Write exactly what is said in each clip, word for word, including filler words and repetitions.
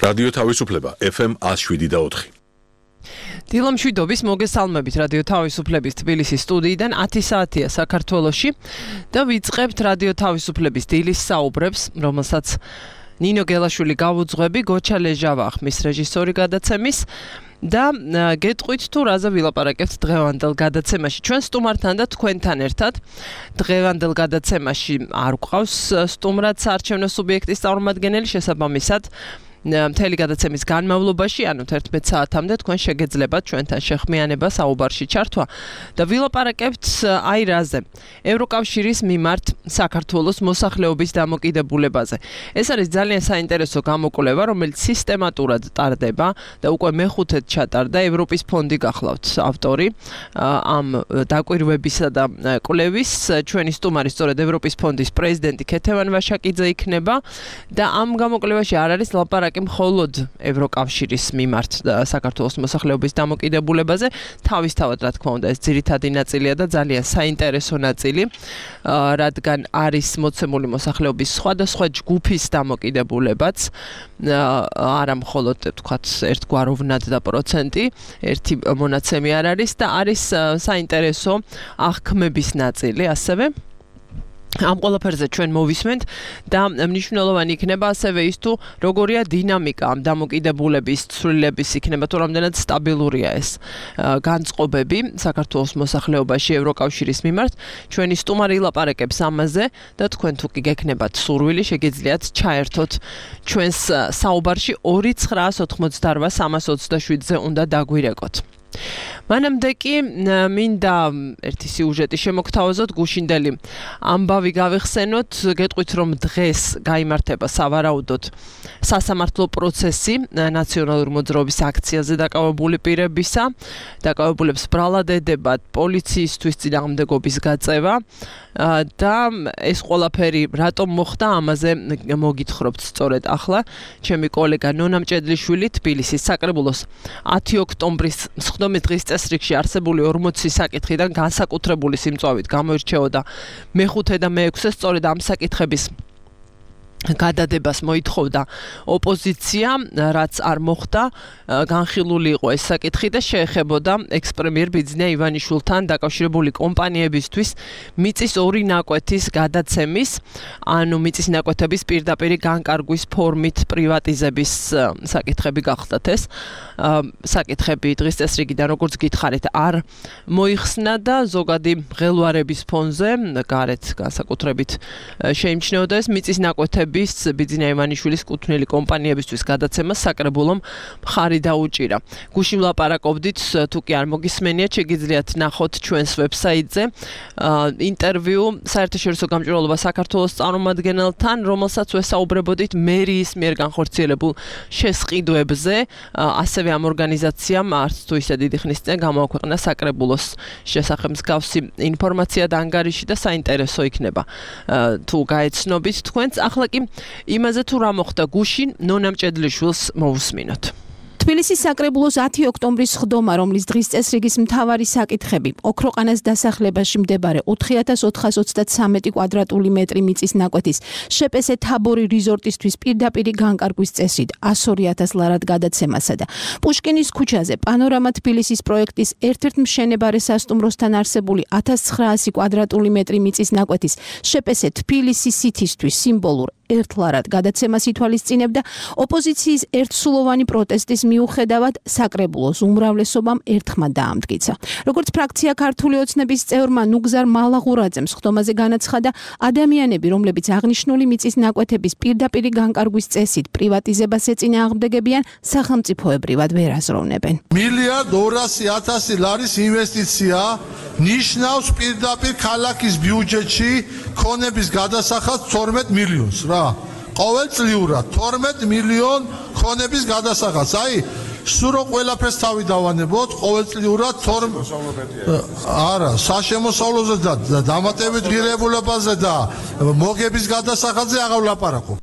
რადიო თავისუფლება ეფ ემ one oh seven და four. დილამშვიდობის მოგესალმებით რადიო თავისუფლების თბილისის სტუდიიდან ათი საათია საქართველოში და ვიწყებთ რადიო თავისუფლების დილის საუბრებს, რომელსაც ნინო გელაშვილი გავუძღვები, გოჩა ლეჟავა ხმის რეჟისორი გადაცემის და გეტყვით თუ რაზე ვილაპარაკებთ დღევანდელ გადაცემაში. ჩვენ სტუმართან და თქვენთან ერთად დღევანდელ გადაცემაში არ გვყავს სტუმრად საარჩევნო სუბიექტის წარმომადგენელი, შესაბამისად მთელი გადაცემის განმავლობაში, ანუ თერთმეტ საათამდე თქვენ შეგეძლებათ ჩვენთან შეხმიანება საუბარში ჩართვა და ვილაპარაკებთ აი რაზე. ევროკავშირის მიმართ საქართველოს მოსახლეობის დამოკიდებულებაზე. ეს არის ძალიან საინტერესო გამოკვლევა, რომელიც სისტემატურად ტარდება და უკვე მეხუთედ ჩატარდა. ევროპის ფონდი გახლავთ ავტორი ამ დაკვირვებისა და კვლევის. ჩვენი სტუმარი სწორედ ევროპის ფონდის პრეზიდენტი ქეთევან ვაშაკიძე იქნება და ამ გამოკვლევაში არ არის ლაპარაკი მხოლოდ ევროკავშირის მიმართ საქართველოს მოსახლეობის დამოკიდებულებაზე, თავისთავად რა თქმა უნდა ეს ძირითადი ნაწილია და ძალიან საინტერესო ნაწილი, რადგან არის მოცემული მოსახლეობის სხვადასხვა ჯგუფის დამოკიდებულებაც, არა მხოლოდ თქვათ ერთგვაროვნად და პროცენტი, ერთი მონაცემი არ არის და არის საინტერესო აღქმების ნაწილი ასევე. ამ ყველაფერზე ჩვენ მოვისმენთ და მნიშვნელოვანი იქნება ასევე ის თუ როგორია დინამიკა ამ დამოკიდებულების ცვლილების იქნება თუ რამდენად სტაბილურია ეს განწყობები საქართველოს მოსახლეობაში ევროკავშირის მიმართ. ჩვენი სტუმარი ილაპარაკებს ამაზე და თქვენ თუ კი გექნებათ სურვილი შეგიძლიათ ჩაერთოთ ჩვენს საუბარში ორი ცხრა ოთხმოცდაოთხ სამას ოცდაშვიდზე უნდა დაგვირეკოთ. მანამდე კი მინდა ერთი სიუჟეტი შემოგთავაზოთ, გუშინდელი ამბავი გავიხსენოთ, გეტყვით რომ დღეს გაიმართება სავარაუდოდ სასამართლო პროცესი ნაციონალური მოძრაობის აქციაზე დაკავებული პირებისა, დაკავებულებს ბრალად ედებათ პოლიციისთვის წინააღმდეგობის გაწევა და ეს ყველაფერი რატომ მოხდა, ამაზე მოგითხრობთ სწორედ ახლა ჩემი კოლეგა ნონა მჭედლიშვილი თბილისის საკრებულოს ათი ოქტომბრის მსხდომის დღის წესრიგში არსებული ორმოცი საკითხიდან განსაკუთრებული სიმწვავით გამოირჩეოდა მეხუთე და მეექვსე სწორედ ამ საკითხების გადადებას მოითხოვდა ოპოზიცია, რაც არ მოხდა, განხილული იყო ეს საკითხი და შეეხებოდა ექს-პრემიერ ბიძინა ივანიშვილთან დაკავშირებული კომპანიებისთვის მიწის ორი ნაკვეთის გადაცემის, ანუ მიწის ნაკვეთების პირდაპირი განკარგვის ფორმით პრივატიზების საკითხები გახლდათ ეს. საკითხები დღის წესრიგიდან, როგორც გითხარით, არ მოიხსნა და ზოგადი მღელვარების ფონზე გარეთ განსაკუთრებით შეიმჩნეოდა ეს მიწის ნაკვეთები ბიძინა ივანიშვილის კუთვნილი კომპანიებისთვის გადაცემას საკრებულომ მხარი დაუჭირა. გუშინ ვლაპარაკობდით, თუ კი არ მოგისმენიათ, შეგიძლიათ ნახოთ ჩვენს ვებსაიტზე ინტერვიუ საერთაშორისო გამჭვირვალობა საქართველოს წარმომადგენელთან, რომელსაც ვესაუბრებოდით მერიის მიერ განხორციელებულ შესყიდვებზე, ასევე ამ ორგანიზაციამ არც თუ ისე დიდი ხნის წინ გამოაქვეყნა საკრებულოს შესახებ მსგავსი ინფორმაცია და ანგარიში და საინტერესო იქნება თუ გაეცნობით თქვენც. ახლა კი იმაზე თუ რა მოხდა გუშინ ნონა მჭედლიშვილს მოვუსმინოთ. თბილისის საკრებულოს ათი ოქტომბრის სხდომა, რომლის დღის წესრიგის მთავარი საკითხები ოქროყანას დასახლებაში მდებარე ოთხი ათას ოთხას ოცდათვრამეტი კვადრატული მეტრი მიწის ნაკვეთის შეპესე თაბორი რიზორტისთვის პირდაპირი განკარგვის წესრიგ ას ორი ათას ლარად გადაცემასა და პუშკინის ქუჩაზე პანორამა თბილისის პროექტის ერთ-ერთ მშენებარე სასტუმროსთან არსებული ათას ცხრაასი კვადრატული მეტრი მიწის ნაკვეთის შეპესე თბილისის სითისთვის სიმბოლურ ერთ ლარად გადაცემას ითვალისწინებდა ოპოზიციის ერთსულოვანი პროტესტის მიუხედავად საკრებულოს უმრავლესობამ ერთხმად დაამტკიცა. როგორც ფრაქცია ქართული ოცნების წევრმა ნუგზარ მალაღურაძემ სხდომაზე განაცხადა, ადამიანები, რომლებიც აღნიშნული მიწის ნაკვეთების პირდაპირი განკარგვის წესით პრივატიზებას ეწინააღმდეგებიან, სახელმწიფოებრივად ვერ აზროვნებენ. მილიარდ ორასი ათასი ლარის ინვესტიცია ნიშნავს პირდაპირ ქალაქის ბიუჯეტში ქონების გადასახადს თორმეტ მილიონს რა. ყოველწლიურად თორმეტ მილიონ ქონების გადასახადს. აი, სულ რო ყველაფერს თავი დავანებოთ, ყოველწლიურად არა, საშემოსავლოზე და დამატებით ღირებულებაზე და მოგების გადასახადზე აღარ ვლაპარაკობ.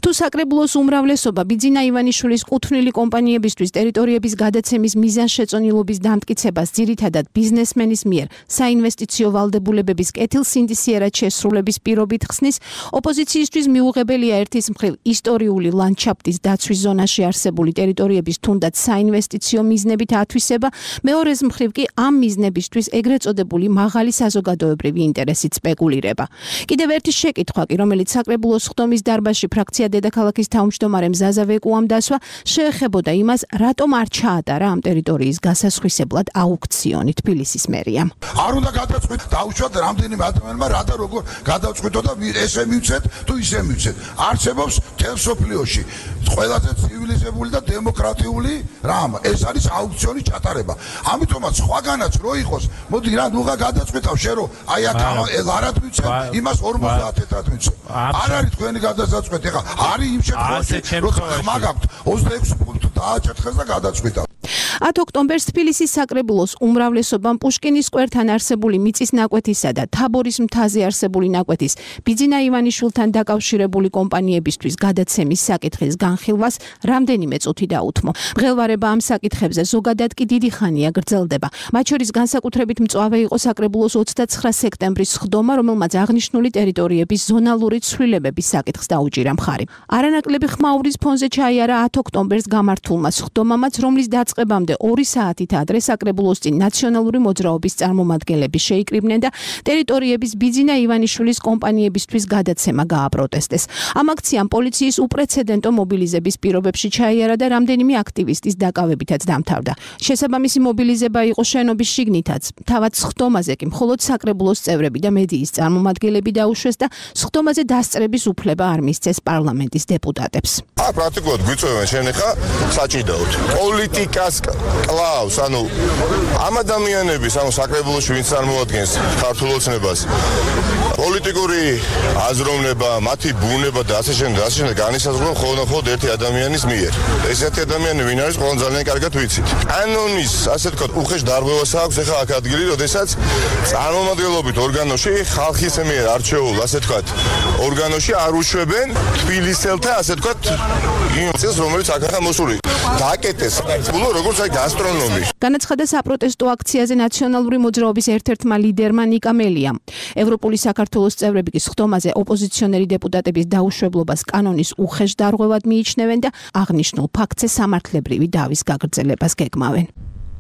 თუ საკრებულოს უმრავლესობა ბიძინა ივანიშვილის კუთვნილი კომპანიებისთვის ტერიტორიების გადაცემის მიზანშეწონილობის დამტკიცებას ძირითადად ბიზნესმენის მიერ საინვესტიციო ვალდებულებების კეთილსინდისიერად შესრულების პირობით ხსნის, ოპოზიციისთვის მიუღებელია ერთის მხრივ ისტორიული ლანდშაფტის დაცვის ზონაში არსებული ტერიტორიების თუნდაც საინვესტიციო მიზნებით ათვისება, მეორეს მხრივ კი ამ მიზნებისთვის ეგრეთ წოდებული მაღალი საზოგადოებრივი ინტერესით სპეკულირება. კიდევ ერთი შეკითხვა კი, რომელიც საკრებულოს ხდომის დარბაზში ფრაქცია დედაქალაქის თავმჯდომარემ ზაზა ვეკუამ დასვა, შეეხებოდა იმას, რატომ არ ჩაატარა ამ ტერიტორიის გასასხვისებლად აუქციონი თბილისის მერიამ. არ უნდა გადაწყვეტ, დაუშვათ რამდენიმე ადამიანმა რა და როგორ გადაწყვეტო და ესე მივცეთ თუ ისე მივცეთ. არსებობს მთელ სოფლიოში ყველაზე ცივილიზებული და დემოკრატიული რამ, ეს არის აუქციონის ჩატარება. ამიტომაც სხვაგანაც რო იყოს, მოდი რა ნუღა გადაწყვეტავ შენ რომ აი აქ არად მივცე, იმას ორმოცდაათ ეთად მივცე. არ არის თქვენი გადასაწყვეტი, ხა არის იმ შემთხვევაში, რომ ხმა გაქვთ ოცდაექვსი პუნქტი დააჭერხეს და გადაწყვეტავ. ათ ოქტომბერს თბილისის საკრებულოს უმრავლესობამ პუშკინის სკვერთან არსებული მიწის ნაკვეთისა და თაბორის მთაზე არსებული ნაკვეთის ბიძინა ივანიშვილთან დაკავშირებული კომპანიებისთვის გადაცემის საკითხის განხილვას რამდენიმე წუთი დაუთმო. მღელვარება ამ საკითხებზე ზოგადად კი დიდი ხანია გრძელდება. მათ შორის განსაკუთრებით მწვავე იყო საკრებულოს ოცდაცხრა სექტემბრის ხდომა, რომელმაც აღნიშნული ტერიტორიების ზონალური ცვლილებების საკითხს დაუჭირა მხარი. არანაკლები ხმაურის ფონზე ჩაიარა ათ ოქტომბერს გამართულმა ხდომამაც, რომლის დაწყებამდე ორი საათით ადრე საკრებულოს წინ ნაციონალური მოძრაობის წარმომადგენლები შეიკრიბნენ და ტერიტორიების ბიძინა ივანიშვილის კომპანიებისთვის გადაცემა გააპროტესტეს. ამ აქციამ პოლიციის უპრეცედენტო მობილიზების პირობებში ჩაიარა და რამდენიმე აქტივისტის დაკავებითაც დამთავრდა. შესაბამისი მობილიზება იყო შენობის შიგნითაც. თავად ხდომაზე კი მხოლოდ საკრებულოს წევრები და მედიის წარმომადგენლები დაუშვეს და ხდომაზე დასწრების უფლება არ მისცეს პარლამენტის დეპუტატებს. აქ პრაქტიკულად გვიწევენ შენ ხა საჭიდაოდ. პოლიტიკას კლავს, ანუ ამ ადამიანების, ანუ საკრებულოში ვინც წარმოადგენს ქართულ ოცნებას, პოლიტიკური აზროვნება, მათი ბუნება და ასე შემდეგ, ასე შემდეგ განისაზღვრება მხოლოდ ერთი ადამიანის მიერ. ეს ერთი ადამიანი ვინ არის, ყველამ ძალიან კარგად ვიცით. კანონის, ასე ვთქვათ, უხეშ დარღვევას აქვს ახლა აქ ადგილი, როდესაც წარმომადგენლობით ორგანოში ხალხის მიერ არჩეულ, ასე ვთქვათ, ორგანოში არ უშვებენ თბილისელთა, ასე ვთქვათ, იმ წელს, რომელიც აქა მოსული. დააკეტეს, ბულო როგორც აი გასტრონომი. განაცხადა საპროტესტო აქციაზე ნაციონალური მოძრაობის ერთ-ერთმა ლიდერმა ნიკა მელიამ. ევროპული საქართველოს წევრები კი ხდომაზე ოპოზიციონერი დეპუტატების დაუშვებლობას კანონის უხეშ დარღვევად მიიჩნევენ და აღნიშნულ ფაქტზე სამართლებრივი დავის გაგრძელებას გეგმავენ.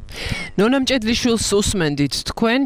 ნონა მჭედლიშვილს უსმენდით თქვენ.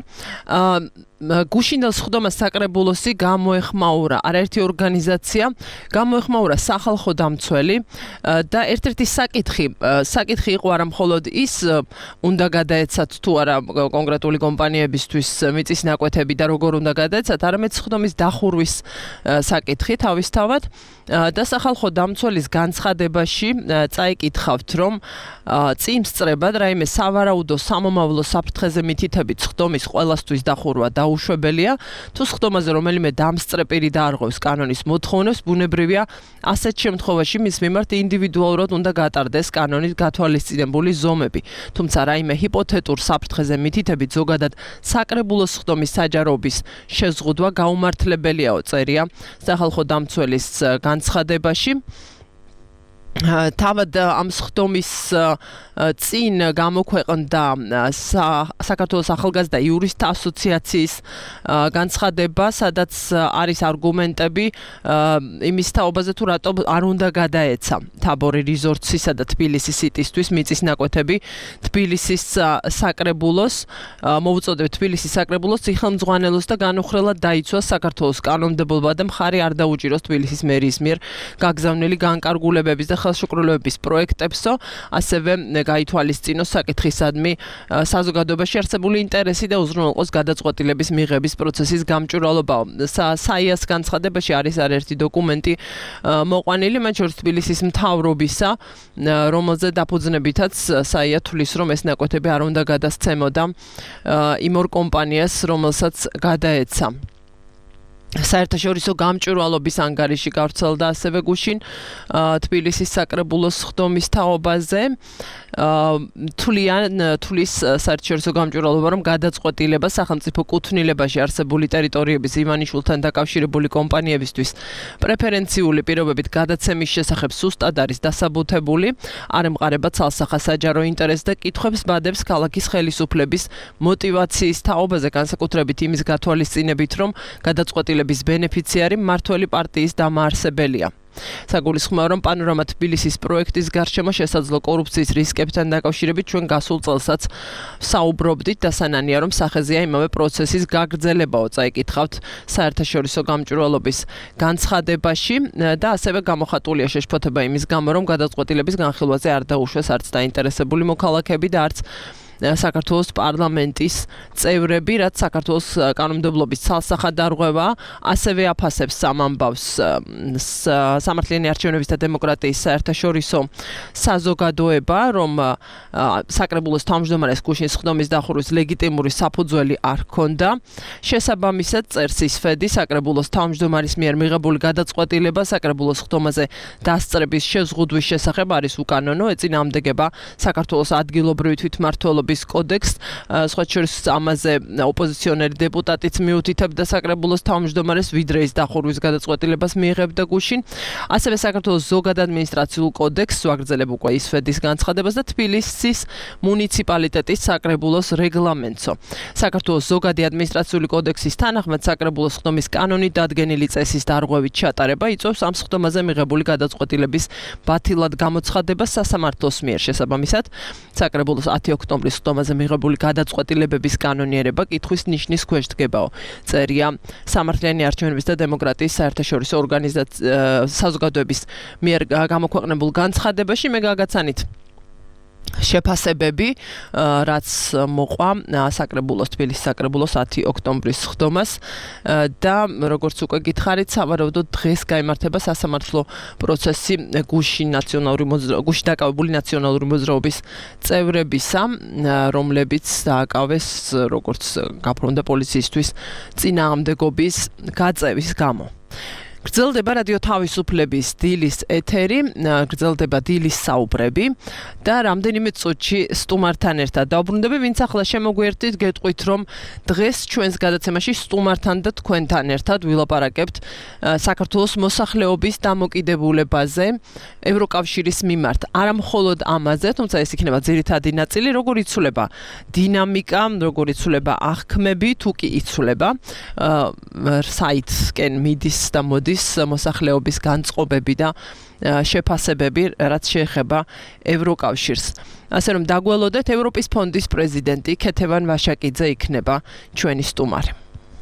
გუშინდელ ხდომას საკრებულოსი გამოეხმაურა არაერთი ორგანიზაცია, გამოეხმაურა სახალხო დამცველი და ერთ-ერთი საკითხი, საკითხი იყო არა მხოლოდ ის, უნდა გადაეცათ თუ არა კონკრეტული კომპანიებისთვის მიწის ნაკვეთები და როგორ უნდა გადაეცათ, არამედ ხდომის დახურვის საკითხი თავისთავად და სახალხო დამცველის განცხადებაში წაიკითხავთ, რომ წინ სწრებად რაიმე სავარაუდო სამომავლო საფრთხეზე მითითებით ხდომის ყველასთვის დახურვა და უშვებელია, თუ ხდომაზე რომელიმე დამსწრე პირი დაარღვევს კანონის მოთხოვნებს, ბუნებრივია ასეთ შემთხვევაში მის მიმართ ინდივიდუალურად უნდა გატარდეს კანონის გათვალისწინებული ზომები. თუმცა რაიმე ჰიპოთეტურ საფრთხეზე მითითებით ზოგადად საკრებულოს ხდომის საჯაროობის შეზღუდვა გაუმართლებელიაო, წერია სახალხო დამცველის განცხადებაში. თავად ამ ხდომის წინ გამოქვეყნდა საქართველოს ახალგაზრდა იურისტთა ასოციაციის განცხადება, სადაც არის არგუმენტები იმის თაობაზე, თუ რატომ არ უნდა გადაეცა თაბორი რიზორტსისა და თბილისის სიტისთვის მიწის ნაკვეთები თბილისის საკრებულოს, მოუწოდებს თბილისის საკრებულოს სახელმძღვანელოს და განუხრელად დაიცვა საქართველოს კანონმდებლობა და მხარი არ დაუჭიროს თბილისის მერიის მიერ გაგზავნილი განკარგულებების და ხელშეკრულებების პროექტებსო, ასევე გაითვალისწინოს საკითხისადმი საზოგადოებაში არსებული ინტერესი და უზრუნველყოს გადაწყვეტილების მიღების პროცესის გამჭვირვალობაო. საიას განცხადებაში არის არაერთი დოკუმენტი მოყვანილი, მათ შორის თბილისის მთავრობისა, რომელზე დაფუძნებითაც საია თვლის, რომ ეს ნაკვეთები არ უნდა გადასცემოდა იმ ორ კომპანიას, რომელსაც გადაეცა. საერთაშორისო გამჭვირვალობის ანგარიში გავრცელდა ასევე გუშინ თბილისის საკრებულოს ხდომის თაობაზე. თვლიან თulis საერთაშორისო გამჭვირვალობა რომ გადაწყვეტილება სახელმწიფო კუთვნილებაში არსებული ტერიტორიების ივანიშვილთან დაკავშირებული კომპანიებისთვის პრეფერენციული პირობებით გადაცემის შესახებ სუსტად არის დასაბუთებული, არ ემყარება ცალსახა საჯარო ინტერესს და კითხვებს ბადებს ქალაქის ხელისუფლების მოტივაციის თაობაზე, განსაკუთრებით იმის გათვალისწინებით, რომ გადაწყვეტილების ბენეფიციარი მმართველი პარტიის დამაარსებელია. საგულისხმოა, რომ პანორამა თბილისის პროექტის გარშემო შესაძლო კორუფციის რისკებთან დაკავშირებით ჩვენ გასულ წელსაც საუბრობდით, დასანანია, რომ სახეზეა იმავე პროცესის გაგრძელებაო, წაიკითხავთ საერთაშორისო გამჭვირვალობის განცხადებაში და ასევე გამოხატულია შეშფოთება იმის გამო, რომ გადაწყვეტილების განხილვაზე არ დაუშვეს არც დაინტერესებული მოქალაქეები და არც საქართველოს პარლამენტის წევრები, რაც საქართველოს კანონმდებლობის ცალსახად დარღვევა, ასევე აფასებს ამ ამბავს სამართლიანი არჩევნების და დემოკრატიის საერთაშორისო საზოგადოება, რომ საკრებულოს თავმჯდომარეს გუშინ სხდომის დახურვის ლეგიტიმური საფუძველი არ ჰქონდა. შესაბამისად, წერს ისფედი, საკრებულოს თავმჯდომარის მიერ მიღებული გადაწყვეტილება საკრებულოს სხდომაზე დასწრების შეზღუდვის შესახებ არის უკანონო, ეწინააღმდეგება საქართველოს ადგილობრივი თვითმმართველობის კოდექსს, სხვა შორის ამაზე ოპოზიციონერი დეპუტატიც მიუთითებდა საკრებულოს თავმჯდომარეს, ვიდრე ის დახურვის გადაწყვეტილებას მიიღებდა გუშინ. ასევე საქართველოს ზოგად ადმინისტრაციულ კოდექსს ვაგრძელებ უკვე ისფედის განცხადებას და თბილისის მუნიციპალიტეტის საკრებულოს რეგლამენტსო. საქართველოს ზოგადი ადმინისტრაციული კოდექსის თანახმად საკრებულოს სხდომის კანონით დადგენილი წესის დარღვევით ჩატარება იწვევს ამ სხდომაზე მიღებული გადაწყვეტილების ბათილად გამოცხადებას სასამართლოს მიერ. შესაბამისად, საკრებულოს ათი ოქტომბრის სხდომაზე მიღებული გადაწყვეტილებების კანონიერება კითხვის ნიშნის ქვეშ დგებაო. წერია სამართლიანი არჩევნების და დემოკრატიის საერთაშორისო ორგანიზაციის საზოგადოების მიერ გამოქვეყნებულ განცხადებაში მე გაგაცანით შეფასებები, რაც მოყვა საკრებულოს თბილისის საკრებულოს ათი ოქტომბრის სხდომას და როგორც უკვე გითხარით, სავარაუდოდ დღეს გაიმართება სასამართლო პროცესი გუშინ ნაციონალური გუშინ დაკავებული ნაციონალური მოძრაობის წევრებისა, რომლებიც დააკავეს როგორც გაფრონდა პოლიციისთვის წინააღმდეგობის გაწევის გამო. გრძელდება რადიო თავისუფლების დილის ეთერი, გრძელდება დილის საუბრები და რამდენიმე წუთში სტუმართან ერთად დავბრუნდები, ვინც ახლა შემოგვიერთდით, გეტყვით, რომ დღეს ჩვენს გადაცემაში სტუმართან და თქვენთან ერთად ვილაპარაკებთ საქართველოს მოსახლეობის დამოკიდებულებაზე ევროკავშირის მიმართ. არა მხოლოდ ამაზე, თუმცა ეს იქნება ძირითადი ნაწილი, როგორ იცვლება დინამიკა, როგორ იცვლება აღქმები, თუ კი იცვლება საიტსკენ მიდის და მოდის მოსახლეობის განწყობები და შეფასებები, რაც შეეხება ევროკავშირს. ასე რომ დაგველოდეთ, ევროპის ფონდის პრეზიდენტი ქეთევან ვაშაკიძე იქნება ჩვენი სტუმარი.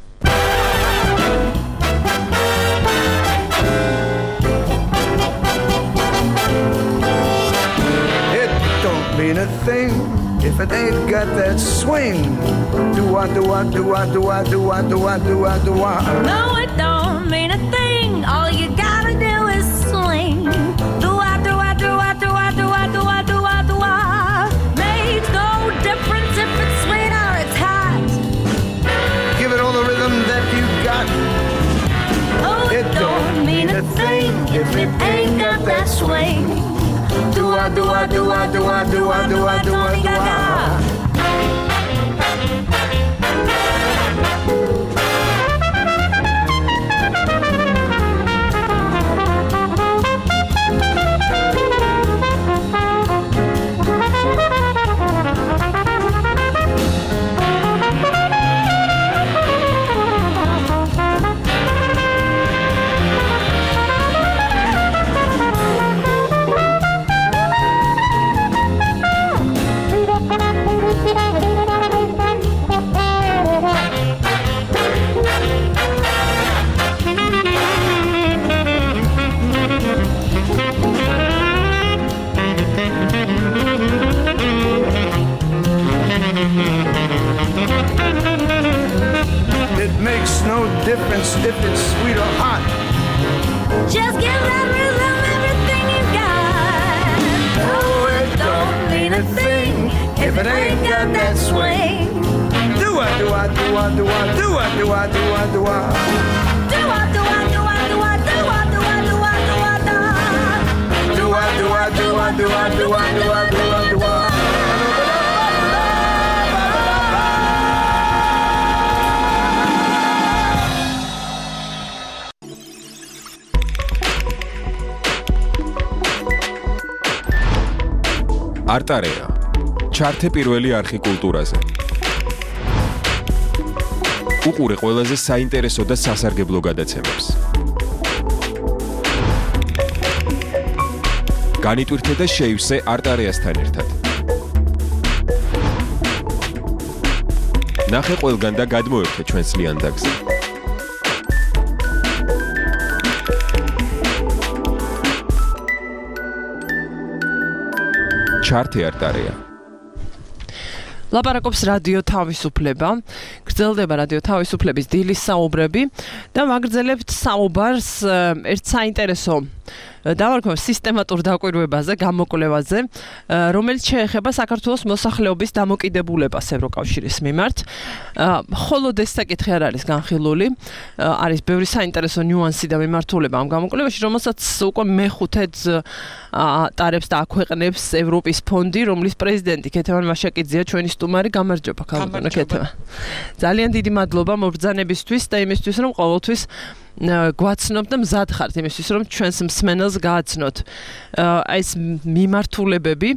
It don't mean a thing if it ain't got that swing. Do I do I do I do I do I do I do I do I No, it don't mean a thing. All you gotta do is swing. Do I do I do I do I do I do I do I do I. Makes no difference if it's sweet or it's hot. Give it all the rhythm that you got. Oh, it don't mean a thing if it ain't got that swing. Do I do I do I do I do I do I do I do I. It makes no difference if it's sweet or hot. Just give that rhythm everything you got. Oh, it don't mean a thing if it ain't got that swing. Do I do I do I do I do I do I do I do I. Do I do I do I do I do I do I do I do I do I. Do I do I do I do I do I do I do I do I. არტარეა. ჩართე პირველი არხი კულტურაზე. უყურე ყველაზე საინტერესო და სასარგებლო გადაცემებს. განიტვირთე და შეივსე არტარეასთან ერთად. ნახე ყველგან და გადმოერთე ჩვენს ლიანდაგზე. ჩართე არტარეა. ლაპარაკობს რადიო თავისუფლება, გრძელდება რადიო თავისუფლების დილის საუბრები და ვაგრძელებთ საუბარს ერთ საინტერესო დავარქვევ სისტემატურ დაკვირვებაზე, გამოკვლევაზე, რომელიც შეეხება საქართველოს მოსახლეობის დამოკიდებულებას ევროკავშირის მიმართ. მხოლოდ ეს საკითხი არ არის განხილული, არის ბევრი საინტერესო ნიუანსი და მიმართულება ამ გამოკვლევაში, რომელსაც უკვე მეხუთედ ატარებს და აქვეყნებს ევროპის ფონდი, რომლის პრეზიდენტი ქეთევან მაშაკიძეა ჩვენი სტუმარი. გამარჯობა, ქალბატონო ქეთევან. ძალიან დიდი მადლობა მობრძანებისთვის და იმისთვის, რომ ყოველთვის გვაცნობ და მზად ხართ იმისთვის, რომ ჩვენს მსმენელს გააცნოთ ეს მიმართულებები.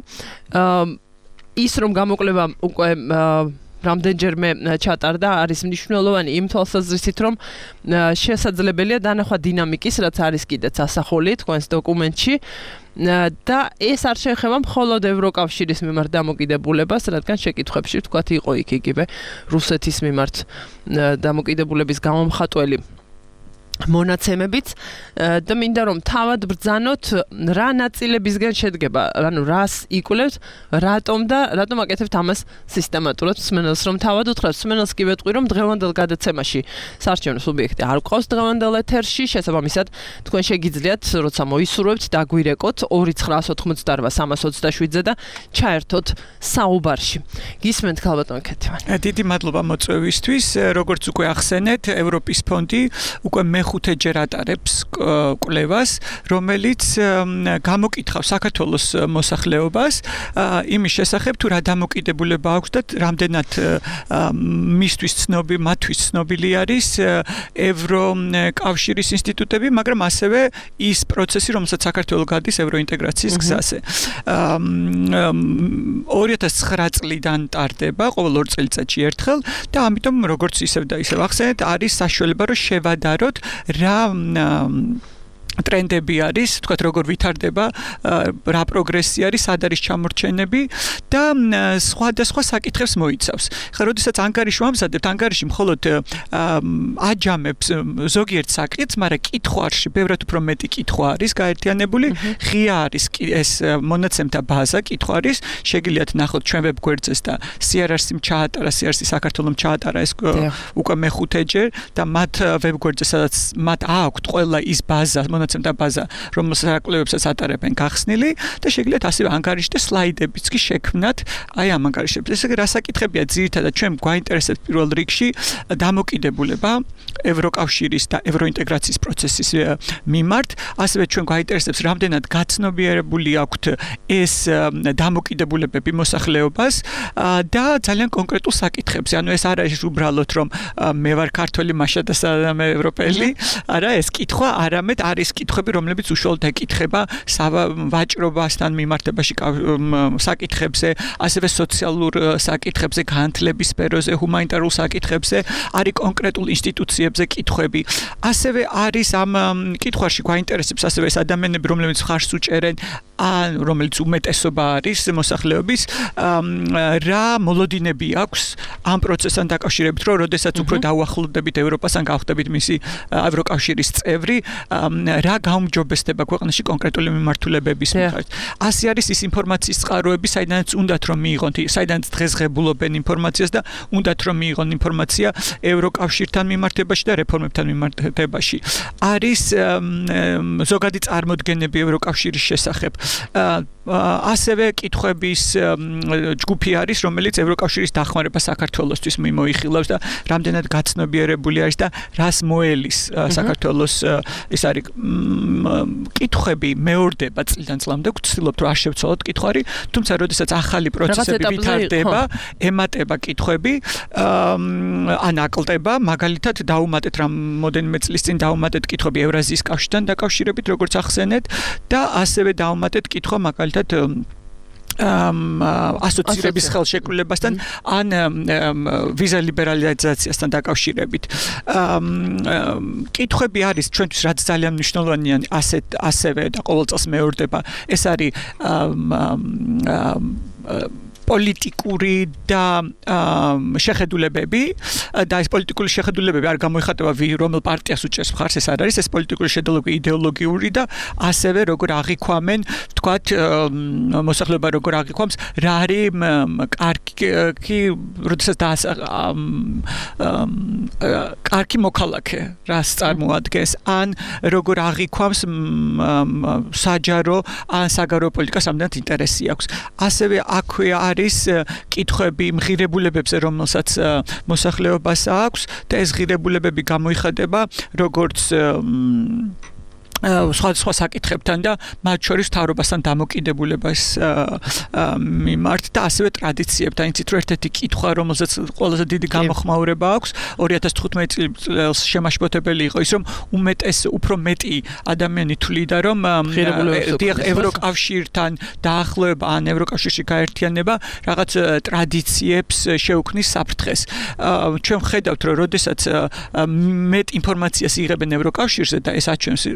ის რომ გამოკვლევა უკვე რამდენჯერმე ჩატარდა, არის მნიშვნელოვანი იმ თვალსაზრისით, რომ შესაძლებელია დანახვა დინამიკის, რაც არის კიდეც ასახული თქვენს დოკუმენტში. და ეს არ შეეხება მხოლოდ ევროკავშირის მიმართ დამოკიდებულებას, რადგან შეკითხვებში ვთქვათ იყო იქ იგივე რუსეთის მიმართ დამოკიდებულების გამომხატველი მონაცემებიც და მინდა რომ თავად ბრძანოთ რა ნაწილებისგან შედგება, ანუ რას იკვლევთ, რატომ და რატომ აკეთებთ ამას სისტემატურად მსმენელს, რომ თავად უთხრათ მსმენელს კი ვეტყვი, რომ დღევანდელ გადაცემაში საარჩევნო სუბიექტი არ ყავს დღევანდელ ეთერში, შესაბამისად თქვენ შეგიძლიათ, როცა მოისურვებთ, დაგვირეკოთ ორი ცხრაას ოთხმოცდაარბა სამას ოცდაშვიდზე და ჩაერთოთ საუბარში. გისმენთ ქალბატონო ქეთევან. დიდი მადლობა მოწვევისთვის. როგორც უკვე ახსენეთ, ევროპის ფონდი უკვე მეხუთეჯერ ატარებს კვლევას, რომელიც გამოკითხავს საქართველოს მოსახლეობას იმის შესახებ, თუ რა დამოკიდებულება აქვს და რამდენად მისთვის ცნობი, მათთვის ცნობილი არის ევროკავშირის ინსტიტუტები, მაგრამ ასევე ის პროცესი, რომელსაც საქართველო გადის ევროინტეგრაციის გზაზე. ორი ათას ცხრა წლიდან ტარდება, ყოველ ორ წელიწადში ერთხელ და ამიტომ როგორც ისევ და ისევ ახსენეთ, არის საშუალება, რომ შევადაროთ რა ტრენდები არის, თქვათ როგორ ვითარდება, რა პროგრესი არის, სად არის ჩამორჩენები და სხვადასხვა საკითხებს მოიცავს. ხა, როდესაც ანგარიში ვამზადებთ, ანგარიში მხოლოდ აჯამებს ზოგიერთ საკითხს, მაგრამ კითხვარში ბევრად უფრო მეტი კითხვა არის გაერთიანებული, ღია არის ეს მონაცემთა ბაზა, კითხვა არის, შეგიძლიათ ნახოთ ჩვენ ვებგვერდზეს და სი არ ар-ს ჩაატარა, სი არ-ს საქართველოს ჩაატარა ეს უკვე მეხუთეჯერ და მათ ვებგვერდზე, სადაც მათ აქვთ ყველა ის ბაზა მონაცემთა ბაზა, რომელსაც აკვლევებსაც ატარებენ გახსნილი და შეგიძლიათ ასევე ანგარიში და სლაიდებიც კი შექმნათ აი ამ ანგარიშებს. ესე იგი, რა საკითხებია ძირითადად ჩვენ გვაინტერესებს პირველ რიგში დამოკიდებულება ევროკავშირის და ევროინტეგრაციის პროცესის მიმართ, ასევე ჩვენ გვაინტერესებს რამდენად გაცნობიერებული აქვთ ეს დამოკიდებულებები მოსახლეობას და ძალიან კონკრეტულ საკითხებზე. ანუ ეს არ არის უბრალოდ რომ მე ვარ ქართველი, მაშა და მე ევროპელი, არა, ეს კითხვა არამედ არის კითხვები, რომლებიც უშუალოდ ეკითხება ვაჭრობასთან მიმართებაში საკითხებზე, ასევე სოციალურ საკითხებზე, განათლების სფეროზე, ჰუმანიტარულ საკითხებზე, არის კონკრეტულ ინსტიტუციებზე კითხვები. ასევე არის ამ კითხვაში გვაინტერესებს ასევე ეს ადამიანები, რომლებიც ხარს უჭერენ, ან რომელიც უმეტესობა არის მოსახლეობის, რა მოლოდინები აქვს ამ პროცესთან დაკავშირებით, რომ როდესაც უფრო დაუახლოვდებით ევროპასთან, გავხდებით მისი ევროკავშირის წევრი, რა გაუმჯობესდება ქვეყანაში კონკრეტული მიმართულებების მიხედვით. ასე არის ის ინფორმაციის წყაროები, საიდანაც უნდათ რომ მიიღონ, საიდანაც დღესღებულობენ ინფორმაციას და უნდათ რომ მიიღონ ინფორმაცია ევროკავშირთან მიმართებაში და რეფორმებთან მიმართებაში. არის ზოგადი წარმოდგენები ევროკავშირის შესახებ. ასევე კითხვების ჯგუფი არის, რომელიც ევროკავშირის დახმარება საქართველოსთვის მოიხილავს და რამდენად გაცნობიერებული არის და რას მოელის საქართველოს ეს არის კითხვები მეორდება წლიდან წლამდე, ვცდილობთ რომ არ შევცვალოთ კითხვარი, თუმცა როდესაც ახალი პროცესები ვითარდება, ემატება კითხვები, ან აკლდება, მაგალითად დაუმატეთ რამოდენიმე წლის წინ დაუმატეთ კითხვები ევრაზიის კავშირთან დაკავშირებით, როგორც ახსენეთ და ასევე დაუმატეთ კითხვა მაგალითად ასოცირების ხელშეკრულებასთან ან ვიზა ლიბერალიზაციასთან დაკავშირებით. კითხვები არის ჩვენთვის რაც ძალიან მნიშვნელოვანია ასეთ ასევე და ყოველწელს მეორდება ეს არის პოლიტიკური და შეხედულებები და ეს პოლიტიკური შეხედულებები არ გამოიხატება რომელ პარტიას უჭერს მხარს ეს არ არის ეს პოლიტიკური შეხედულებები იდეოლოგიური და ასევე როგორ აღიქვამენ ვთქვათ მოსახლეობა როგორ აღიქვამს რა არის კარგი როდესაც კარგი მოქალაქე რას წარმოადგენს ან როგორ აღიქვამს საჯარო ან საგარეო პოლიტიკას ამდენად ინტერესი აქვს ასევე აქვე არის კითხვები მღირებულებებზე რომელსაც მოსახლეობას აქვს და ეს ღირებულებები გამოიხატება როგორც სხვადასხვა საკითხებთან და მათ შორის მთავრობასთან დამოკიდებულებას მიმართ და ასევე ტრადიციებთან. იცით რომ ერთ-ერთი კითხვა რომელზეც ყველაზე დიდი გამოხმაურება აქვს ორი ათას თხუთმეტი წელს შემაშფოთებელი იყო ის რომ უმეტეს უფრო მეტი ადამიანი თვლიდა რომ ევროკავშირთან დაახლოება ან ევროკავშირში გაერთიანება რაღაც ტრადიციებს შეუქმნის საფრთხეს. ჩვენ ვხედავთ რომ როდესაც მეტ ინფორმაციას იღებენ ევროკავშირზე და ეს აჩვენს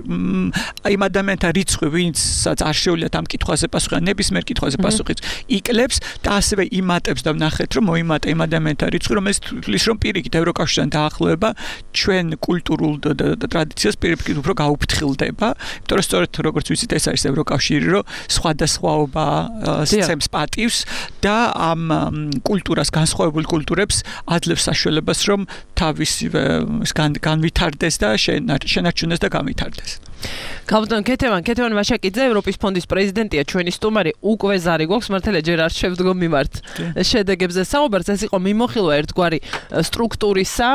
იმ ადამიანთა რიცხვი ვინცაც არ შეუძლიათ ამ კითხვაზე პასუხი ან ნებისმიერ კითხვაზე პასუხიც იკლებს და ასევე იმატებს და ვნახეთ რომ მოიმატა იმ ადამიანთა რიცხვი რომელიც თვლის რომ პირიქით ევროკავშირთან დაახლოება ჩვენ კულტურულ ტრადიციას პირიქით უფრო გაუფრთხილდება იმიტომ რომ სწორედ როგორც ვიცით ეს არის ევროკავშირი რომ სხვადასხვაობა სცემს პატივს და ამ კულტურას განსხვავებულ კულტურებს აძლევს საშუალებას რომ თავისივე განვითარდეს და შენარჩუნდეს და განვითარდეს. Გავდან კეთევან, კეთევან ვაშაკიძე, ევროპის ფონდის პრეზიდენტია, ჩვენი სტუმარი უკვე ზარი გვაქვს, მართალია ჯერ არ შევდგომივართ შედეგებზე საუბარს, ეს იყო მიმოხილვა ერთგვარი სტრუქტურისა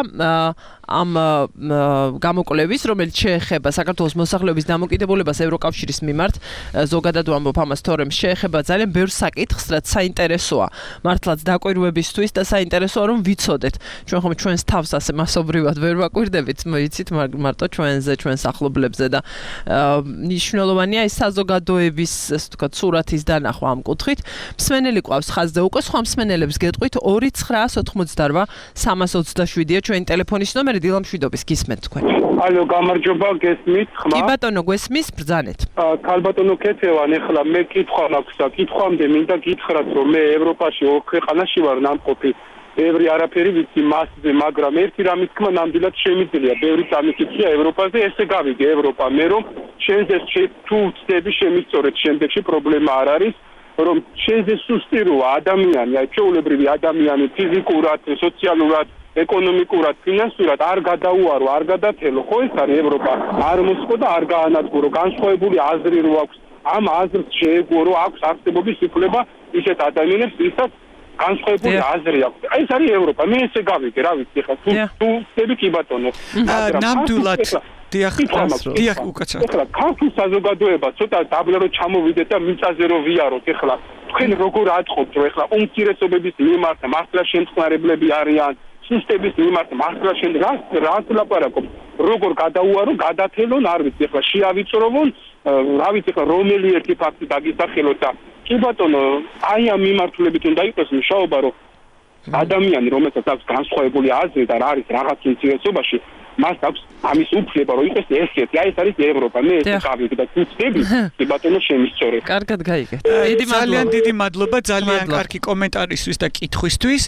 ამ გამოკვლევის, რომელიც შეეხება საქართველოს მოსახლეობის დამოკიდებულებას ევროკავშირის მიმართ, ზოგადად ვამბობ ამას, თორემ შეეხება ძალიან ბევრ საკითხს, რაც საინტერესოა მართლაც დაკვირვებისთვის და საინტერესოა რომ ვიცოდეთ. ჩვენ ხომ ჩვენს თავს ასე მასობრივად ვერ ვაკვირდებით, მოიცით, მარტო ჩვენზე, ჩვენს ახლობლებზე და ნიშნულოვანია ეს საზოგადოების, ასე ვთქვათ, სურათის დანახვა ამ კუთხით. მსმენელი ყავს ხაზზე უკვე, სხვა მსმენელებს გეტყვით ორი ცხრაას ოთხმოცდარვა სამას ოცდაშვიდია ჩვენი ტელეფონის ნომერი დილამშვიდობის გისმენთ თქვენ. ალო, გამარჯობა, გესმით ხმა? კი ბატონო, გესმის, ბრძანეთ. ქალბატონო კეთევან, ეხლა მე კითხვა მაქვს და კითხვამდე მინდა გითხრათ, რომ მე ევროპაში ორ ქვეყანაში ვარ ნამყოფი. ბევრი არაფერი ვიცი მასზე, მაგრამ ერთი რამის თქმა ნამდვილად შემიძლია. ბევრი წამიკითხია ევროპაზე, ესე გავიგე ევროპა. მე რომ შენზე თუ ვწდები შემიწორეთ, შემდეგში პრობლემა არ არის, რომ შენზე სუსტი როა ადამიანი, აი ჩვეულებრივი ადამიანი ფიზიკურად, სოციალურად, ეკონომიკურად, ფინანსურად არ გადაუარო, არ გადათელო, ხო ეს არის ევროპა. არ მოსყო და არ გაანადგურო, განსხვავებული აზრი რო აქვს. ამ აზრს შეეგუო, რომ აქვს არსებობის უფლება ისეთ ადამიანებს, ვისაც განსხვავებული აზრი აქვს. აი ეს არის ევროპა. მე ესე გავიგე, რა ვიცი ხა. თუ ვწდები კი ბატონო. ნამდვილად დიახ, დიახ, უკაცრავ. ეხლა ქართულ საზოგადოება ცოტა დაბლა რო ჩამოვიდეთ და მიწაზე რო ვიაროთ, ეხლა თქვენ როგორ ატყობთ, რომ ეხლა უმცირესობების მიმართ მართლა შემწყნარებლები არიან, სისტემის მიმართ მართლა შენ რას რას ლაპარაკობ? როგორ გადაუარო, გადათელონ, არ ვიცი, ეხლა შეავიწროვონ, რა ვიცი, ეხლა რომელი ერთი ფაქტი დაგისახელოთ და კი ბატონო, აი ამ მიმართულებით უნდა იყოს მუშაობა, რომ ადამიანი, რომელსაც აქვს განსხვავებული აზრი და რა არის რაღაც ინტერესობაში, მას აქვს ამის უფლება, რომ იყოს ესეთი, აი ეს არის ევროპა. მე ეს გავიგე და ვწდები, კი ბატონო, შემისწორე. კარგად გაიგეთ. ძალიან დიდი მადლობა, ძალიან კარგი კომენტარისთვის და კითხვისთვის.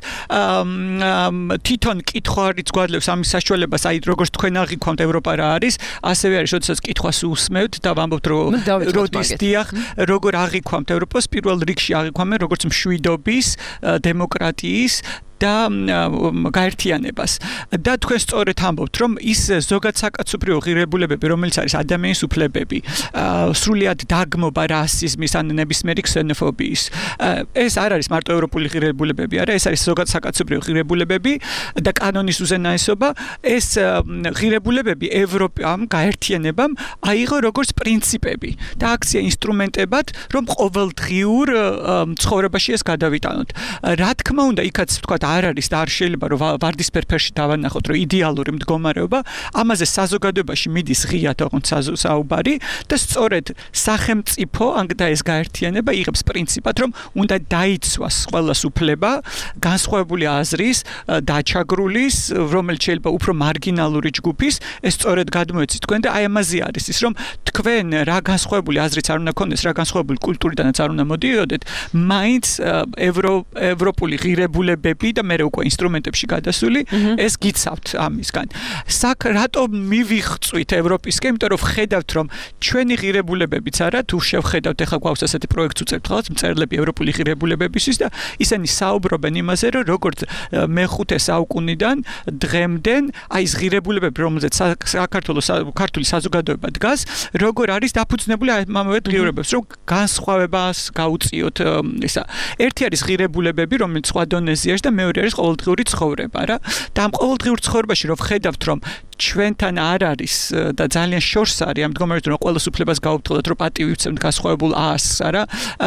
თვითონ კითხვარიც გვაძლევს ამის საშუალებას, აი როგორც თქვენ აღიქვამთ ევროპა რა არის, ასევე არის, როდესაც კითხვას უსმევთ და ვამბობთ, რომ როდის დიახ, როგორ აღიქვამთ ევროპას, პირველ რიგში აღიქვამენ როგორც მშვიდობის, დემოკრატიის და გაერთიანებას. და თქვენ სწორედ ამბობთ, რომ ის ზოგად საკაცობრიო ღირებულებები, რომელიც არის ადამიანის უფლებები, სრულიად დაგმობა რასიზმის ან ნებისმიერი ქსენოფობიის. ეს არ არის მარტო ევროპული ღირებულებები, არა, ეს არის ზოგად საკაცობრიო ღირებულებები და კანონის უზენაესობა. ეს ღირებულებები ევროპამ, გაერთიანებამ აიღო როგორც პრინციპები და აქცია ინსტრუმენტებად, რომ ყოველდღიურ ცხოვრებაში ეს გადავიტანოთ. რა თქმა უნდა, იქაც ვთქვათ და არ არის და არ შეიძლება რომ ვარდისფერ ფერში დავანახოთ რომ იდეალური მდგომარეობა, ამაზე საზოგადოებაში მიდის ღიად ოღონდ საუბარი და სწორედ სახელმწიფო ან და ეს გაერთიანება იღებს პრინციპად რომ უნდა დაიცვას ყველას უფლება განსხვავებული აზრის დაჩაგრულის, რომელიც შეიძლება უფრო მარგინალური ჯგუფის, ეს სწორედ გადმოეცით თქვენ და აი ამაზე არის ის რომ თქვენ რა განსხვავებული აზრიც არ უნდა გქონდეს, რა განსხვავებული კულტურიდანაც არ უნდა მოდიოდეთ, მაინც ევრო ევროპული ღირებულებები და მე უკვე ინსტრუმენტებში გადასული ეს გიცავთ ამისგან. საკ რატო მივიღწვით ევროპისკენ, იმიტომ რომ ხედავთ რომ ჩვენი ღირებულებებიც არა თუ შევხედავთ ახლა გვაქვს ასეთი პროექტს უწევთ ხალხს მწერლები ევროპული ღირებულებებისთვის და ისინი საუბრობენ იმაზე რომ როგორც მეხუთე საუკუნიდან დღემდე აი ეს ღირებულებები რომელზეც საქართველოს ქართული საზოგადოება დგას როგორ არის დაფუძნებული აი ამავე ღირებულებებს რომ განსხვავებას გაუწიოთ ისა ერთი არის ღირებულებები რომელიც სხვა დონეზე არის და მეორე არის ყოველდღიური ცხოვრება რა და ამ ყოველდღიურ ცხოვრებაში რომ ხედავთ რომ ჩვენთან არ არის და ძალიან შორს არის ამ მდგომარეობიდან რომ ყოველს უფლებას გაუთხოთ რომ პატივი ვცემთ განსხვავებულ ასს არა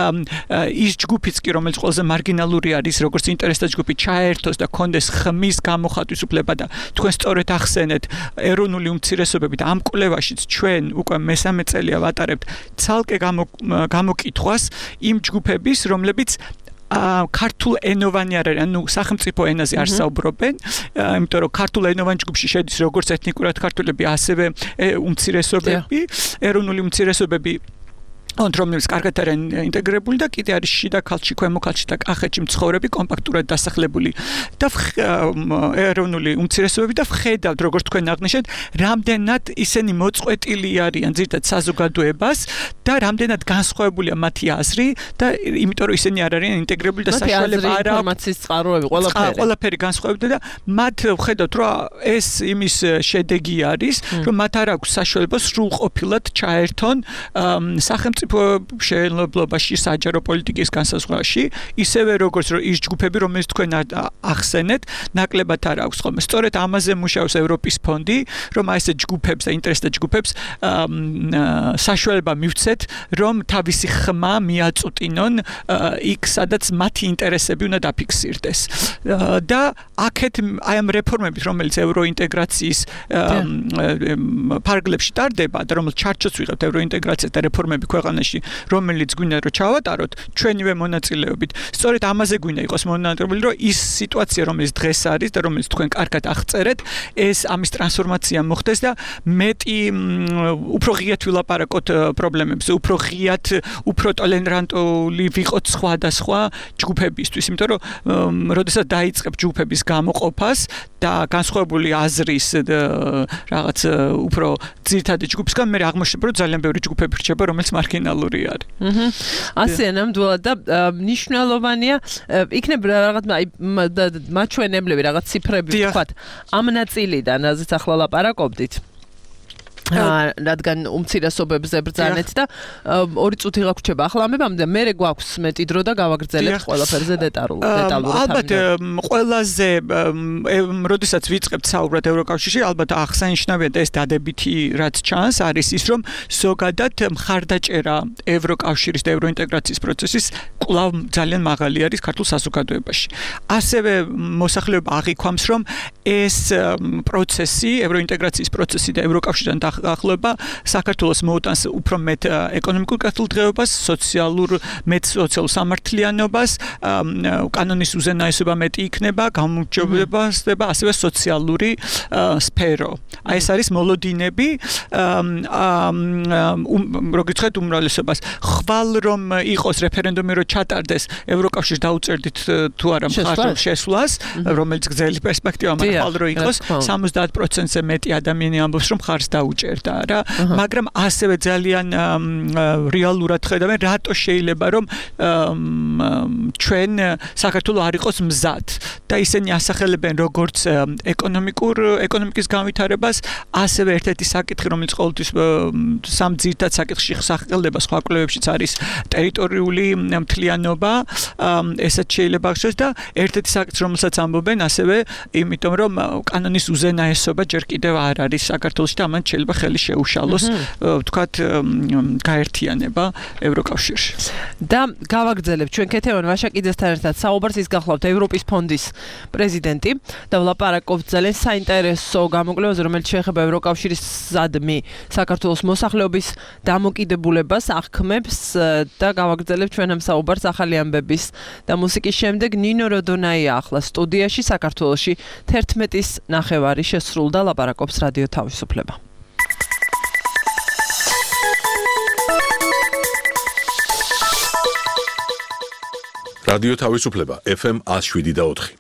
ის ჯგუფიც კი რომელიც ყველაზე მარგინალური არის როგორც ინტერესთა ჯგუფი ჩაერთოს და კონდეს ხმის გამოხატვის უფლება და თქვენ სწორედ ახსენეთ ეროვნული უმცირესობები და ამ კვლევაშიც ჩვენ უკვე მესამე წელია ვატარებთ ცალკე გამოკითხვას იმ ჯგუფების რომლებიც ქართულ ენოვანი არ არის, ანუ სახელმწიფო ენაზე არ საუბრობენ, იმიტომ რომ ქართულ ენოვან ჯგუფში შედის როგორც ეთნიკურად ქართულები, ასევე უმცირესობები, ეროვნული უმცირესობები on რომლებიც კარგად არიან ინტეგრირებული და კიდე არის შიდა ქალში, ქვემო ქალში და კახეთში მცხოვრები კომპაქტურად დასახლებული და ეროვნული უმცირესობები და ვხედავთ როგორც თქვენ აღნიშნეთ, რამდენად ისინი მოწყვეტილი არიან ძირითადად საზოგადოებას და რამდენად განსხვავებულია მათი აზრი და იმიტომ რომ ისინი არ არიან ინტეგრირებული და საშუალება არ აქვს ინფორმაციის წყაროები ყველაფერი ყველაფერი განსხვავდება და მათ ვხედავთ რომ ეს იმის შედეგი არის რომ მათ არ აქვს საშუალება სრულყოფილად ჩაერთონ სახელმწიფო შენობლობაში საჯარო პოლიტიკის განსაზღვრავში, ისევე როგორც რომ ის ჯგუფები, რომელიც თქვენ ახსენეთ, ნაკლებად არ აქვს ხოლმე. სწორედ ამაზე მუშაობს ევროპის ფონდი, რომ აი ესე ჯგუფებს და ინტერესთა ჯგუფებს საშუალება მივცეთ, რომ თავისი ხმა მიაწუტინონ იქ, სადაც მათი ინტერესები უნდა დაფიქსირდეს. და აქეთ აი ამ რეფორმებით, რომელიც ევროინტეგრაციის ფარგლებში ტარდება და რომელიც ჩარჩოც ვიღებთ ევროინტეგრაციას და რეფორმები ქვეყანაში რომელიც გვინდა რომ ჩავატაროთ ჩვენივე მონაწილეობით სწორედ ამაზე გვინდა იყოს მონაწილეობილი რომ ის სიტუაცია რომელიც დღეს არის და რომელიც თქვენ კარგად აღწერეთ ეს ამის ტრანსფორმაცია მოხდეს და მეტი უფრო ღიად ვილაპარაკოთ პრობლემებზე უფრო ღიად უფრო ტოლერანტული ვიყოთ სხვადასხვა ჯგუფებისთვის იმიტომ რომ როდესაც დაიწყებ ჯგუფების გამოყოფას და განსხვავებული აზრის რაღაც უფრო ძირითადი ჯგუფისგან მე აღმოჩნდება რომ ძალიან ბევრი ჯგუფები რჩება რომელიც მარგინალური არის. აჰა. ასე ნამდვილად და მნიშვნელოვანია იქნებ რაღაც მაჩვენებლები რაღაც ციფრები ვთქვათ ამ ნაწილიდან რაზეც ახლა ლაპარაკობდით. რადგან უმცირესობებზე ბრძანეთ და ორი წუთი გაგვრჩება ახლა ამებამდე მე გვაქვს მეტი დრო და გავაგრძელებთ ყველაფერზე დეტალურად დეტალურად ალბათ ყველაზე როდესაც ვიწყებთ საუბრად ევროკავშირში ალბათ აღსანიშნავია და ეს დადებითი რაც ჩანს არის ის რომ ზოგადად მხარდაჭერა ევროკავშირის და ევროინტეგრაციის პროცესის კვლავ ძალიან მაღალი არის ქართულ საზოგადოებაში ასევე მოსახლეობა აღიქვამს რომ ეს პროცესი ევროინტეგრაციის პროცესი და ევროკავშირთან ახლობა საქართველოს მოუტანს უფრო მეტ ეკონომიკურ გათვლილებას, სოციალურ მეტ სოციალურ სამართლიანობას, კანონის უზენაესობა მეტი იქნება, გამომჯობებას და ასევე სოციალური სფერო. აი ეს არის მოლოდინები, როგიცხეთ უმრავლესობას. ხვალ რომ იყოს რეფერენდუმი რომ ჩატარდეს, ევროკავშირს დაუწერდით თუ არა მხარს შესვლას, რომელიც გრძელი პერსპექტივა მაქვს, ხვალ რომ იყოს სამოცდაათ პროცენტზე მეტი ადამიანი ამბობს რომ მხარს დაუჭერდა. და მაგრამ ასევე ძალიან რეალურად ხედავენ რატო შეიძლება რომ ჩვენ საქართველოს არ იყოს მზად და ისინი ასახელებენ როგორც ეკონომიკურ ეკონომიკის განვითარებას ასევე ერთ-ერთი საკითხი რომელიც ყოველთვის სამ ძირითად საკითხში სახელდება სხვა კვლევებშიც არის ტერიტორიული მთლიანობა ესაც შეიძლება ახსოვდეს და ერთ-ერთი საკითხი რომელსაც ამბობენ ასევე იმიტომ რომ კანონის უზენაესობა ჯერ კიდევ არ არის საქართველოში და ამან შეიძლება ხელი შეუშალოს ვთქვათ გაერთიანება ევროკავშირში. და გავაგრძელებ ჩვენ ქეთევან ვაშაკიძესთან ერთად საუბარს ის გახლავთ ევროპის ფონდის პრეზიდენტი და ვლაპარაკობთ ძალიან საინტერესო გამოკვლევაზე, რომელიც შეეხება ევროკავშირის ზადმი საქართველოს მოსახლეობის დამოკიდებულებას აღქმებს და გავაგრძელებ ჩვენ ამ საუბარს ახალი ამბების და მუსიკის შემდეგ ნინო როდონაია ახლა სტუდიაში საქართველოში თერთმეტის ნახევარი შესრულდა ლაპარაკობს რადიო თავისუფლება. რადიო თავისუფლება ეფ ემ one oh seven და four.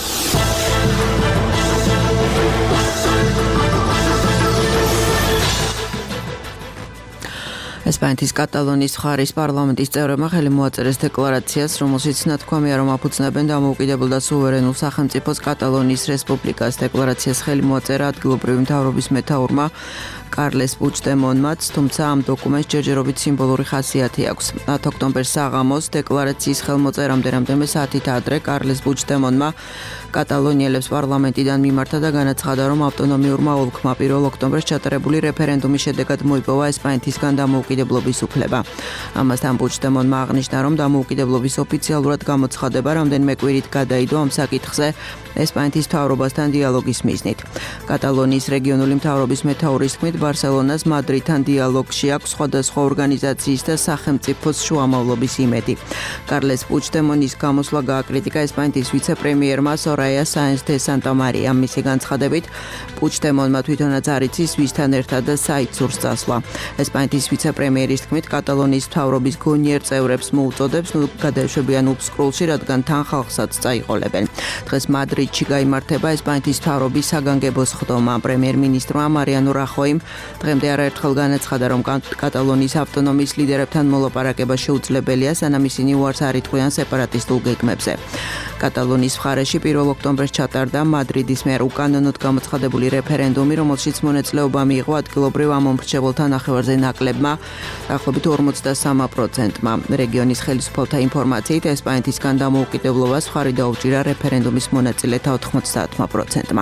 ესპანეთის კატალონიის მხარის პარლამენტის წევრებმა ხელი მოაწერეს დეკლარაციას, რომელშიც ნათქვამია, რომ აფუძნებენ დამოუკიდებელ და სუვერენულ სახელმწიფოს კატალონიის რესპუბლიკას. დეკლარაციას ხელი მოაწერა ადგილობრივი მთავრობის მეთაურმა კარლეს პუჩდემონმაც, თუმცა ამ დოკუმენტს ჯერჯერობით სიმბოლური ხასიათი აქვს. ათი ოქტომბერს საღამოს დეკლარაციის ხელმოწერამდე რამდენიმე საათით ადრე კარლეს პუჩდემონმა კატალონიელებს პარლამენტიდან მიმართა და განაცხადა, რომ ავტონომიურმა ოლქმა პირველ ოქტომბერს ჩატარებული რეფერენდუმის შედეგად მოიპოვა ესპანეთისგან დამოუკიდებლობის უფლება. ამასთან პუჩდემონმა აღნიშნა, რომ დამოუკიდებლობის ოფიციალურად გამოცხადება რამდენიმე კვირით გადაიდო ამ საკითხზე ესპანეთის მთავრობასთან დიალოგის მიზნით. კატალონიის რეგიონული მთავრობის მეთაურის თქმით, ბარსელონას მადრიდთან დიალოგში აქვს სხვადასხვა ორგანიზაციის და სახელმწიფოს შუამავლობის იმედი. კარლეს პუჩდემონის გამოსვლა გააკრიტიკა ესპანეთის ვიცე-პრემიერმა სორაია საენს დე სანტამარიამ. მისი განცხადებით, პუჩდემონმა თვითონაც არ იცის ვისთან ერთად და საით სურს წასვლა. ესპანეთის ვიცე-პრემიერის თქმით, კატალონიის მთავრობის გონიერ წევრებს მოუწოდებს ნუ გადაეშვებიან უბსკრულში, რადგან თან ხალხსაც წაიყოლებენ. დღეს მადრიდში გაიმართება ესპანეთის მთავრობის საგანგებო სხდომა. პრემიერ-მინისტრმა მარიანო რახოიმ დღემდე არაერთხელ განაცხადა, რომ კატალონიის ავტონომიის ლიდერებთან მოლაპარაკება შეუძლებელია, სანამ ისინი უარს არ იტყვიან სეპარატისტულ გეგმებზე. კატალონიის მხარეში პირველ ოქტომბერს ჩატარდა მადრიდის მიერ უკანონოდ გამოცხადებული რეფერენდუმი, რომელშიც მონაწილეობა მიიღო ადგილობრივ ამომრჩეველთა ნახევარზე ნაკლებმა, დაახლოებით ორმოცდასამი პროცენტმა. რეგიონის ხელისუფალთა ინფორმაციით, ესპანეთისგან დამოუკიდებლობას მხარი დაუჭირა რეფერენდუმის მონაწილეთა ოთხმოცდაათმა პროცენტმა.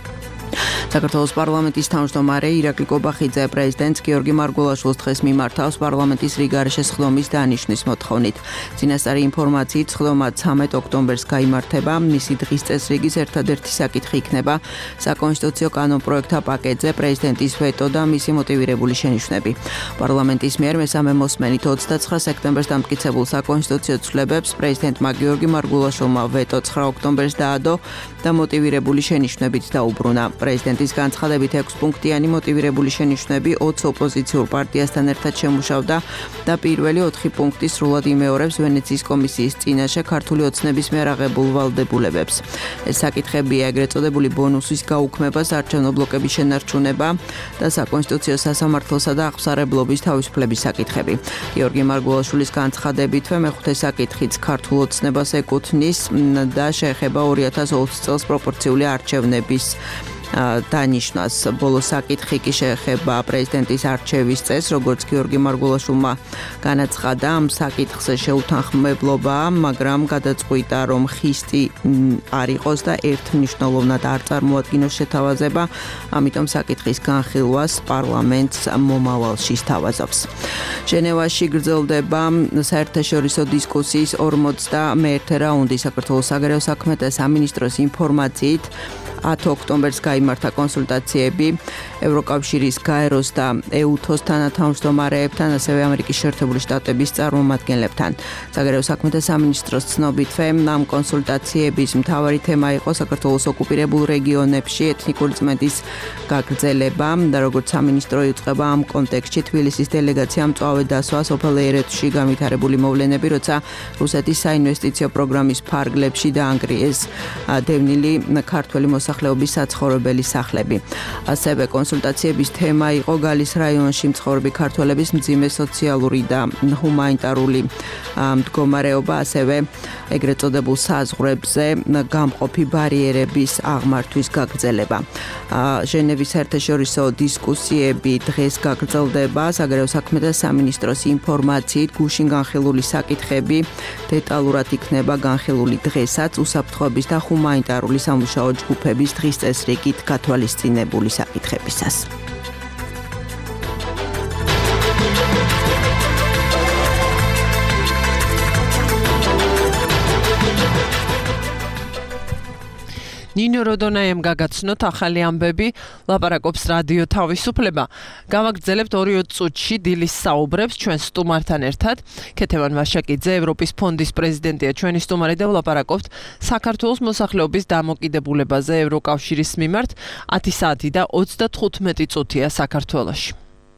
საქართველოს პარლამენტის თავმჯდომარე ირაკლი კობახიძე პრეზიდენტს გიორგი მარგველაშვილს დღეს მიმართავს პარლამენტის რიგარეშე სხდომის დანიშვნის მოთხოვნით. წინასწარი ინფორმაციით, სხდომა ცამეტ ოქტომბერს გაიმართება. მისი დღის წესრიგის ერთადერთი საკითხი იქნება საკონსტიტუციო კანონპროექტთა პაკეტზე პრეზიდენტის ვეტო და მისი მოტივირებული შენიშვნები. პარლამენტის მიერ მესამე მოსმენით ოცდაცხრა სექტემბერს დამტკიცებულ საკონსტიტუციო ცვლილებებს პრეზიდენტმა გიორგი მარგველაშვილმა ვეტო ცხრა ოქტომბერს დაადო და მოტივირებული შენიშვნებით დაუბრუნა. პრეზიდენტის განცხადებით ექვს პუნქტიანი მოტივირებული შენიშვნები ოცი ოპოზიციურ პარტიასთან ერთად შემუშავდა და პირველი ოთხი პუნქტი სრულად იმეორებს ვენეციის კომისიის წინაშე ქართული ოცნების მიერ აღებულ ვალდებულებებს. ეს საკითხებია ეგრეთ წოდებული ბონუსის გაუქმება, საარჩევნო ბლოკების შენარჩუნება და საკონსტიტუციო სასამართლოსა და აღმსარებლობის თავისუფლების საკითხები. გიორგი მარგველაშვილის განცხადებითვე მეხუთე საკითხიც ქართულ ოცნებას ეკუთვნის და შეეხება ორი ათას ოცი წელს პროპორციული არჩევნების დანიშნას. ბოლო საკითხი კი შეეხება პრეზიდენტის არჩევის წესს, როგორც გიორგი მარგველაშვილმა განაცხადა, ამ საკითხზე შეუთანხმებლობა, მაგრამ გადაწყვიტა, რომ ხისტი არ იყოს და ერთმნიშვნელოვნად არ წარმოადგინოს შეთავაზება, ამიტომ საკითხის განხილვას პარლამენტს მომავალში სთავაზობს. ჟენევაში გრძელდება საერთაშორისო დისკუსიის ორმოცდამეერთე რაუნდი. საქართველოს საგარეო საქმეთა სამინისტროს ინფორმაციით ათი ოქტომბერს გაიმართა კონსულტაციები ევროკავშირის გაეროს და ეუთოს თანათავმჯდომარეებთან, ასევე ამერიკის შეერთებული შტატების წარმომადგენლებთან. საგარეო საქმეთა სამინისტროს ცნობითვე, ამ კონსულტაციების მთავარი თემა იყო საქართველოს ოკუპირებულ რეგიონებში ეთნიკური წმენდის გაგრძელება და როგორც სამინისტრო იუწყება ამ კონტექსტში თბილისის დელეგაციამ მწვავე დასვა სოფელ ერეთში განვითარებული მოვლენები, როცა რუსეთის საინვესტიციო პროგრამის ფარგლებში დაანგრიეს დევნილი ქართველი მოსახლეობის საცხოვრებელი სახლები. ასევე კონსულტაციების თემა იყო გალის რაიონში მცხოვრები ქართველების მძიმე სოციალური და ჰუმანიტარული მდგომარეობა, ასევე ეგრეთ წოდებულ საზღვრებზე გამყოფი ბარიერების აღმართვის გაგრძელება. ჟენევის საერთაშორისო დისკუსიები დღეს გაგრძელდება. საგარეო საქმეთა სამინისტროს ინფორმაციით, გუშინ განხილული საკითხები დეტალურად იქნება განხილული დღესაც უსაფრთხოების და ჰუმანიტარული სამუშაო ჯგუფების დღის წესრიგით გათვალისწინებული საკითხებისას. ნინო როდონაიამ გაგაცნოთ ახალი ამბები, ლაპარაკობს რადიო თავისუფლება. Გავაგრძელებთ ორი-ოცი წუთში დილის საუბრებს ჩვენ სტუმართან ერთად. ქეთევან ვაშაკიძე, ევროპის ფონდის პრეზიდენტია ჩვენი სტუმარი და ვლაპარაკობთ საქართველოს მოსახლეობის დამოკიდებულებაზე ევროკავშირის მიმართ. ათი საათი და ოცდათხუთმეტი წუთია საქართველოში.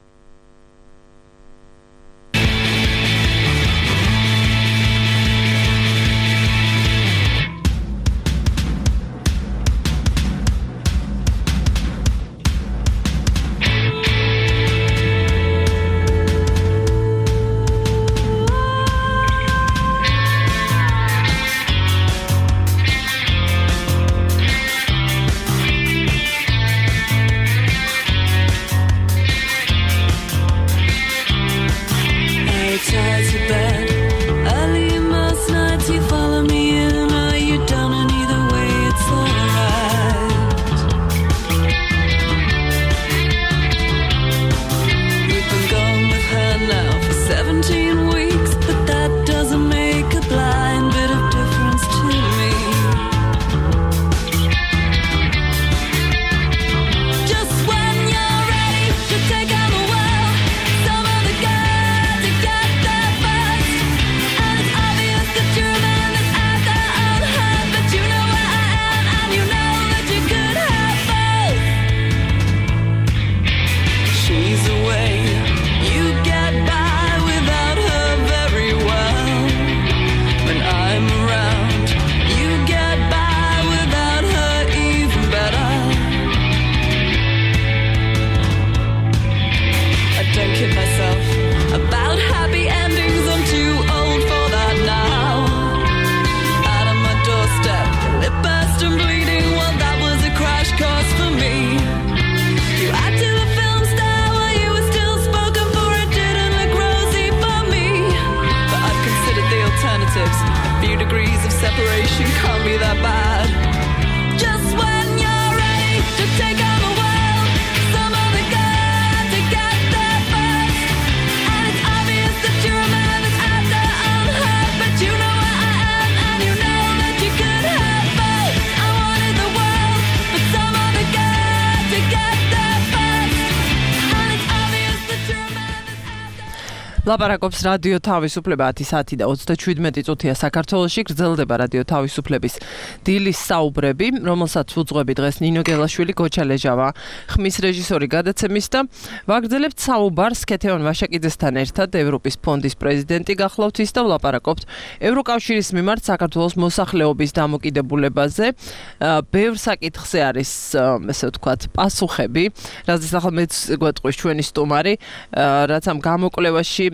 ლაპარაკობს რადიო თავისუფლება ათი საათი და ოცდაშვიდმეტი წუთია საქართველოში გრძელდება რადიო თავისუფლების დილის საუბრები, რომელსაც უძღვები დღეს ნინო გელაშვილი, გოჩა ლეჟავა, ხმის რეჟისორი გადაცემის და ვაგრძელებთ საუბარს ქეთევან ვაშაკიძესთან ერთად ევროპის ფონდის პრეზიდენტი გახლავთ ის და ვლაპარაკობთ ევროკავშირის მიმართ საქართველოს მოსახლეობის დამოკიდებულებაზე. ბევრ საკითხზე არის ესე ვთქვათ პასუხები, რაზეც ახლა მეც გვეტყვის ჩვენი სტუმარი, რაც ამ გამოკვლევაში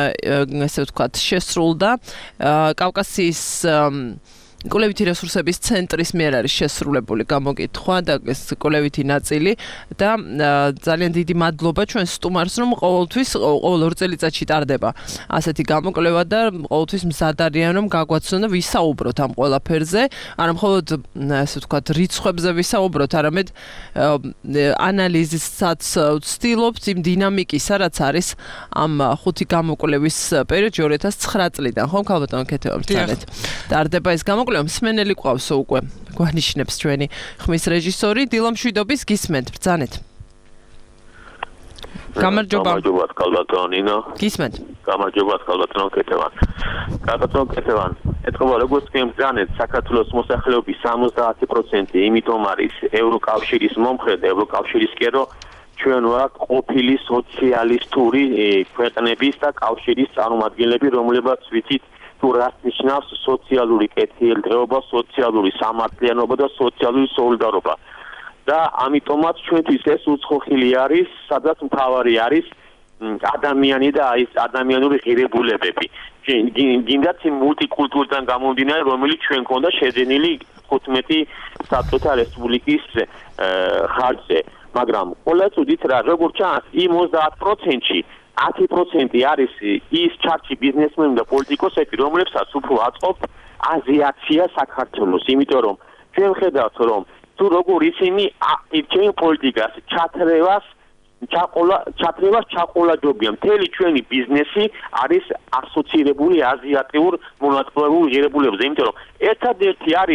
ესე ვთქვათ შესრულდა კავკასიის კოლევითი რესურსების ცენტრის მიერ არის შესრულებული გამოკითხვა და ეს კოლევითი ნაწილი და ძალიან დიდი მადლობა ჩვენ სტუმარს რომ ყოველთვის ყოველ ორ წელიწადში ტარდება ასეთი გამოკვლევა და ყოველთვის მზად არიან რომ გაგვაცნონ და ვისაუბროთ ამ ყველაფერზე არა მხოლოდ ესე ვთქვათ რიცხვებზე ვისაუბროთ არამედ ანალიზისაც ვცდილობთ იმ დინამიკისა რაც არის ამ ხუთი გამოკვლევის პერიოდში ორი ათას ცხრა წლიდან ხომ ქალბატონ ქეთევან ბრძანეთ ტარდება ეს გამოკვლევა მსმენელი ყავსო უკვე გვანიშნებს ჩვენი ხმის რეჟისორი დილა მშვიდობის გისმენთ ბრძანეთ გამარჯობა გამარჯობა კალბატონინო გისმენთ გამარჯობა კალბატონ ქეთევან კალბატონ ქეთევან ეთქობა როგორც კი ბრძანეთ საქართველოს მოსახლეობის სამოცდაათი პროცენტი იმიტომ არის ევროკავშირის მომხრე და ევროკავშირის კერო ჩვენ ვართ ყოფილი სოციალისტური ქვეყნების და კავშირის წარმომადგენლები რომლებიც ვიცით თუ რას ნიშნავს სოციალური კეთილდღეობა, სოციალური სამართლიანობა და სოციალური სოლიდარობა. და ამიტომაც ჩვენთვის ეს უცხოხილი არის, სადაც მთავარი არის ადამიანი და ის ადამიანური ღირებულებები. გინდათ იმ მულტიკულტურიდან გამომდინარე, რომელიც ჩვენ გქონდა შეძენილი ხუთმეტი საბჭოთა რესპუბლიკის ხარჯზე. მაგრამ ყველა წუთით რა როგორ ჩანს იმ ოცდაათ პროცენტში ათი პროცენტი არის ის ჩარჩი ბიზნესმენი და პოლიტიკოსები, რომლებსაც უფრო აწყობთ აზიაცია საქართველოს, იმიტომ რომ ჩვენ ხედავთ რომ თუ როგორ ისინი ჩვენ პოლიტიკას ჩათრევას ჩაყოლა ჩათრევას ჩაყოლაჯობია. მთელი ჩვენი ბიზნესი არის ასოცირებული აზიატიურ მონაწილეულ ღირებულებებზე, იმიტომ რომ ერთადერთი არის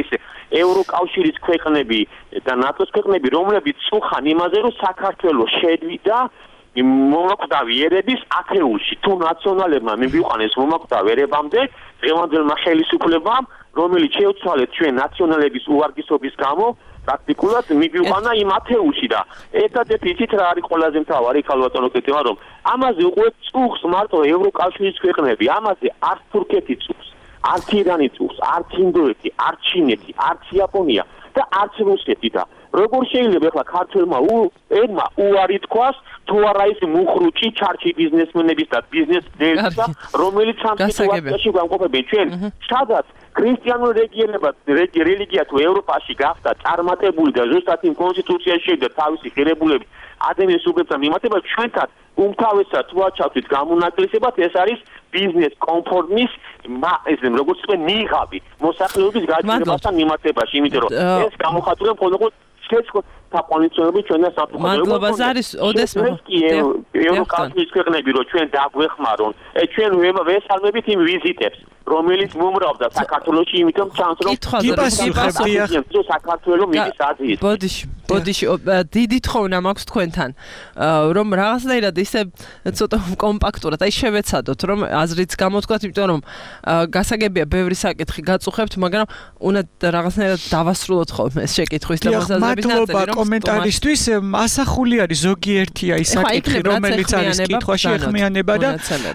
ევროკავშირის ქვეყნები და ნატოს ქვეყნები, რომლებიც წუხან იმაზე, რომ საქართველოს შედვიდა მომაკვდავი ერების ათეულში. თუ ნაციონალებმა მივიყვანეს მომაკვდავ ერებამდე, დღევანდელმა ხელისუფლებამ, რომელიც შეუცვალეთ ჩვენ ნაციონალების უვარგისობის გამო, პრაქტიკულად მივიყვანა იმ ათეულში და ერთადერთი იცით რა არის ყველაზე მთავარი ქალბატონო კეთება, რომ ამაზე უყურეთ წუხს მარტო ევროკავშირის ქვეყნები, ამაზე არც თურქეთი წუხს, არც ირანი წუხს, არც ინდოეთი, არც ჩინეთი, არც იაპონია და არც რუსეთი და როგორ შეიძლება ახლა ქართველმა ერმა უარი თქვას თუ არა ის მუხრუჭი ჩარჩი ბიზნესმენების და ბიზნესმენებისა, რომელიც ამ სიტუაციაში გამყოფებენ ჩვენ, სადაც ქრისტიანულ რეგიონებად რელიგია თუ ევროპაში გახდა წარმატებული და ზუსტად იმ კონსტიტუციაში შევიდა თავისი ღირებულებით ადამიანის უფლებათა მიმართება, ჩვენთან უმთავრესად თუ აჩავთ გამონაკლისებად ეს არის ბიზნეს კონფორმის ეს როგორც ვთქვი ნიღაბი მოსახლეობის გაჭირებასთან მიმართებაში, იმიტომ რომ ეს გამოხატულია მხოლოდ შეცხო თაყვანისმცემლები ჩვენ და საფუძვლად. მადლობა ზარის ოდესმე. ევროკავშირის ქვეყნები რომ ჩვენ დაგვეხმარონ, ჩვენ ვესალმებით იმ ვიზიტებს, რომელიც მომრავდა საქართველოში, იმიტომ ჩანს რომ საქართველოს მიდის აზიის. ბოდიში, ბოდიში, დიდი თხოვნა მაქვს თქვენთან, რომ რაღაცნაირად ისე ცოტა კომპაქტურად, აი შევეცადოთ, რომ აზრიც გამოთქვათ, იმიტომ რომ გასაგებია ბევრი საკითხი გაწუხებთ, მაგრამ უნდა რაღაცნაირად დავასრულოთ ხოლმე ეს შეკითხვის და მოსაზრების ნაწილი, რომ კომენტარისთვის ასახული არის ზოგიერთი აი საკითხი, რომელიც არის კითხვაში ეხმიანება და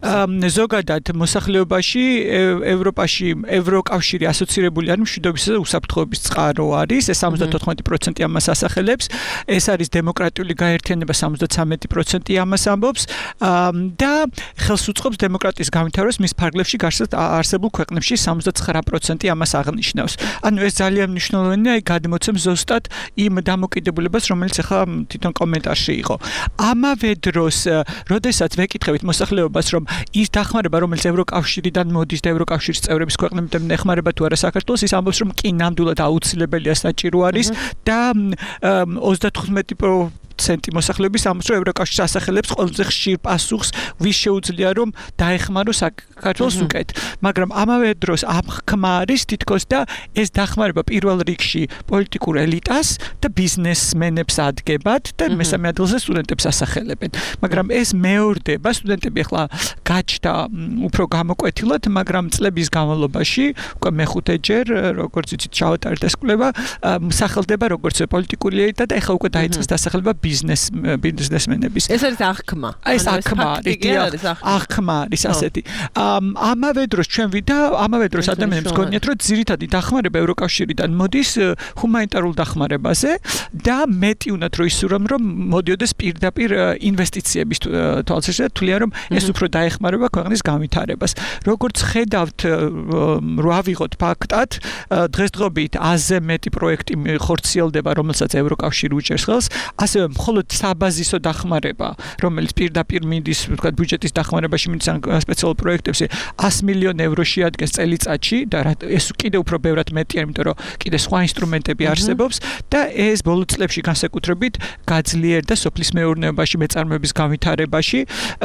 ზოგადად მოსახლეობაში ევროპაში ევროკავშირი ასოცირებული არის მშვიდობისა და უსაფრთხოების წყარო არის, ეს სამოცდათოთხმეტი პროცენტი ამას ასახელებს, ეს არის დემოკრატიული გაერთიანება სამოცდათვრამეტი პროცენტი ამას ამბობს და ხელს უწყობს დემოკრატიის განვითარებას მის ფარგლებში არსებულ ქვეყნებში სამოცდაცხრა პროცენტი ამას აღნიშნავს. ანუ ეს ძალიან მნიშვნელოვანია, აი გადმოცემს ზუსტად იმ დამოკიდებულებას, რომელიც ახლა თვითონ კომენტარში იყო. ამავე დროს, როდესაც ვეკითხებით მოსახლეობას, რომ ის დახმარება, რომელიც ევროკავშირიდან მოდის და ევროკავშირის წევრების ქვეყნებიდან ეხმარება თუ არა საქართველოს, ის ამბობს, რომ კი ნამდვილად აუცილებელია, საჭირო არის და ოცდათხუთმეტი პროცენტი მოსახლეობის ამბობს, რომ ევროკავშირი ასახელებს ყველაზე ხშირ პასუხს, ვის შეუძლია რომ დაეხმაროს საქართველოს უკეთ. მაგრამ ამავე დროს ამხმა არის თითქოს და ეს დახმარება პირველ რიგში პოლიტიკურ ელიტას და ბიზნესმენებს ადგებათ და მესამე ადგილზე სტუდენტებს ასახელებენ. მაგრამ ეს მეორდება, სტუდენტები ახლა გაჩნდა უფრო გამოკვეთილად, მაგრამ წლების განმავლობაში, უკვე მეხუთეჯერ, როგორც იცით, ჩავატარეთ ეს კვლევა, სახელდება როგორც პოლიტიკური 엘იტა და ახლა უკვე დაიწყეს დასახელება ბიზნეს ბიზნესმენების. ეს არის აღქმა. ეს აღქმა არის, აღქმა არის ასეთი. ამავე დროს ჩვენ ვიდა, ამავე დროს ადამიანებს გონიათ, რომ ძირითადი დახმარება ევროკავშირიდან მოდის ჰუმანიტარულ დახმარებაზე და მეტი უნდა რომ ისურვონ, რომ მოდიოდეს პირდაპირ ინვესტიციების თვალსაჩინო, თვლიან რომ ეს უფრო დაეხმარება ქვეყნის განვითარებას. როგორც ხედავთ, რო ავიღოთ ფაქტად, დღესდღეობით აზე მეტი პროექტი ხორციელდება, რომელსაც ევროკავშირი უჭერს ხელს, ასევე მხოლოდ საბაზისო დახმარება, რომელიც პირდაპირ მიდის, ვთქვათ, ბიუჯეტის დახმარებაში მიდის სპეციალურ პროექტებში, ას მილიონ ევროში ადგენს წელიწადში და ეს კიდევ უფრო ბევრად მეტია, იმიტომ რომ კიდე სხვა ინსტრუმენტები არსებობს და ეს ბოლო წლებში განსაკუთრებით გაძლიერდა სოფლის მეურნეობაში, მეწარმეების განვითარებაში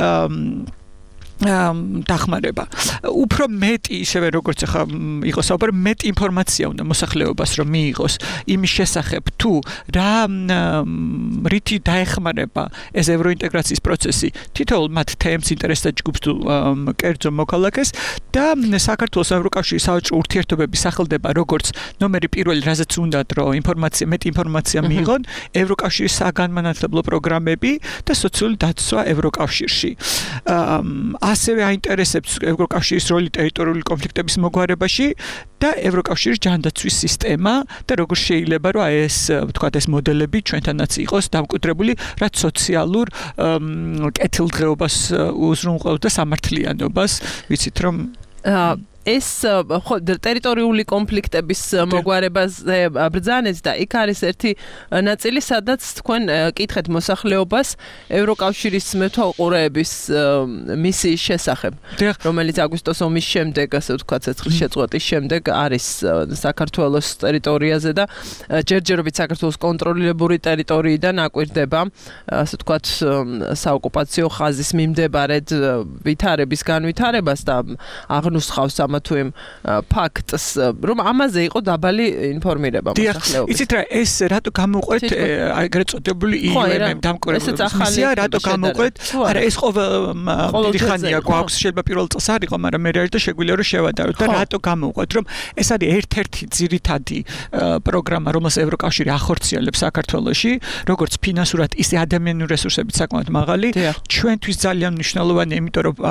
დახმარება. უფრო მეტი ისევე როგორც ახლა იყო საუბარი, მეტი ინფორმაცია უნდა მოსახლეობას რომ მიიღოს იმის შესახებ, თუ რა რითი დაეხმარება ეს ევროინტეგრაციის პროცესი თითოეულ მათ თემს, ინტერესთა ჯგუფს თუ კერძო მოქალაქეს და საქართველოს ევროკავშირის სავაჭრო ურთიერთობების სახელდება როგორც ნომერი პირველი, რაზეც უნდათ რომ ინფორმაცია, მეტი ინფორმაცია მიიღონ, ევროკავშირის საგანმანათლებლო პროგრამები და სოციალური დაცვა ევროკავშირში. ასევე აინტერესებს ევროკავშირის როლი ტერიტორიული კონფლიქტების მოგვარებაში და ევროკავშირის ჯანდაცვის სისტემა და როგორ შეიძლება რომ ეს ვთქვათ ეს მოდელები ჩვენთანაც იყოს დამკვიდრებული, რაც სოციალურ კეთილდღეობას უზრუნველყოფს და სამართლიანობას, ვიცით რომ ეს ხო ტერიტორიული კონფლიქტების მოგვარებაზე ბრძანეთ და იქ არის ერთი ნაწილი, სადაც თქვენ კითხეთ მოსახლეობას ევროკავშირის მეთვალყურეების მისიის შესახებ, რომელიც აგვისტოს ომის შემდეგ, ასე ვთქვათ, ცეცხლშეწყვეტის შემდეგ არის საქართველოს ტერიტორიაზე და ჯერჯერობით საქართველოს კონტროლირებული ტერიტორიიდან აკვირდება, ასე ვთქვათ, საოკუპაციო ხაზის მიმდებარედ ვითარების განვითარებას და აღნუსხავს ამ ამა თუ იმ ფაქტს, რომ ამაზე იყო დაბალი ინფორმირება მოსახლეობის. იცით რა, ეს რატო გამოვყვეთ ეგრეთ წოდებული ი იუ ემ ემ დამკვირვებლობის მისია, რატო გამოვყვეთ? არა, ეს ყოველ დიდი ხანია გვაქვს, შეიძლება პირველ წელს არ იყო, მაგრამ მე რა შეგვიძლია რომ შევადაროთ და რატო გამოვყვეთ, რომ ეს არის ერთ-ერთი ძირითადი პროგრამა, რომელსაც ევროკავშირი ახორციელებს საქართველოში, როგორც ფინანსურად, ისე ადამიანური რესურსებით საკმაოდ მაღალი. ჩვენთვის ძალიან მნიშვნელოვანია, იმიტომ რომ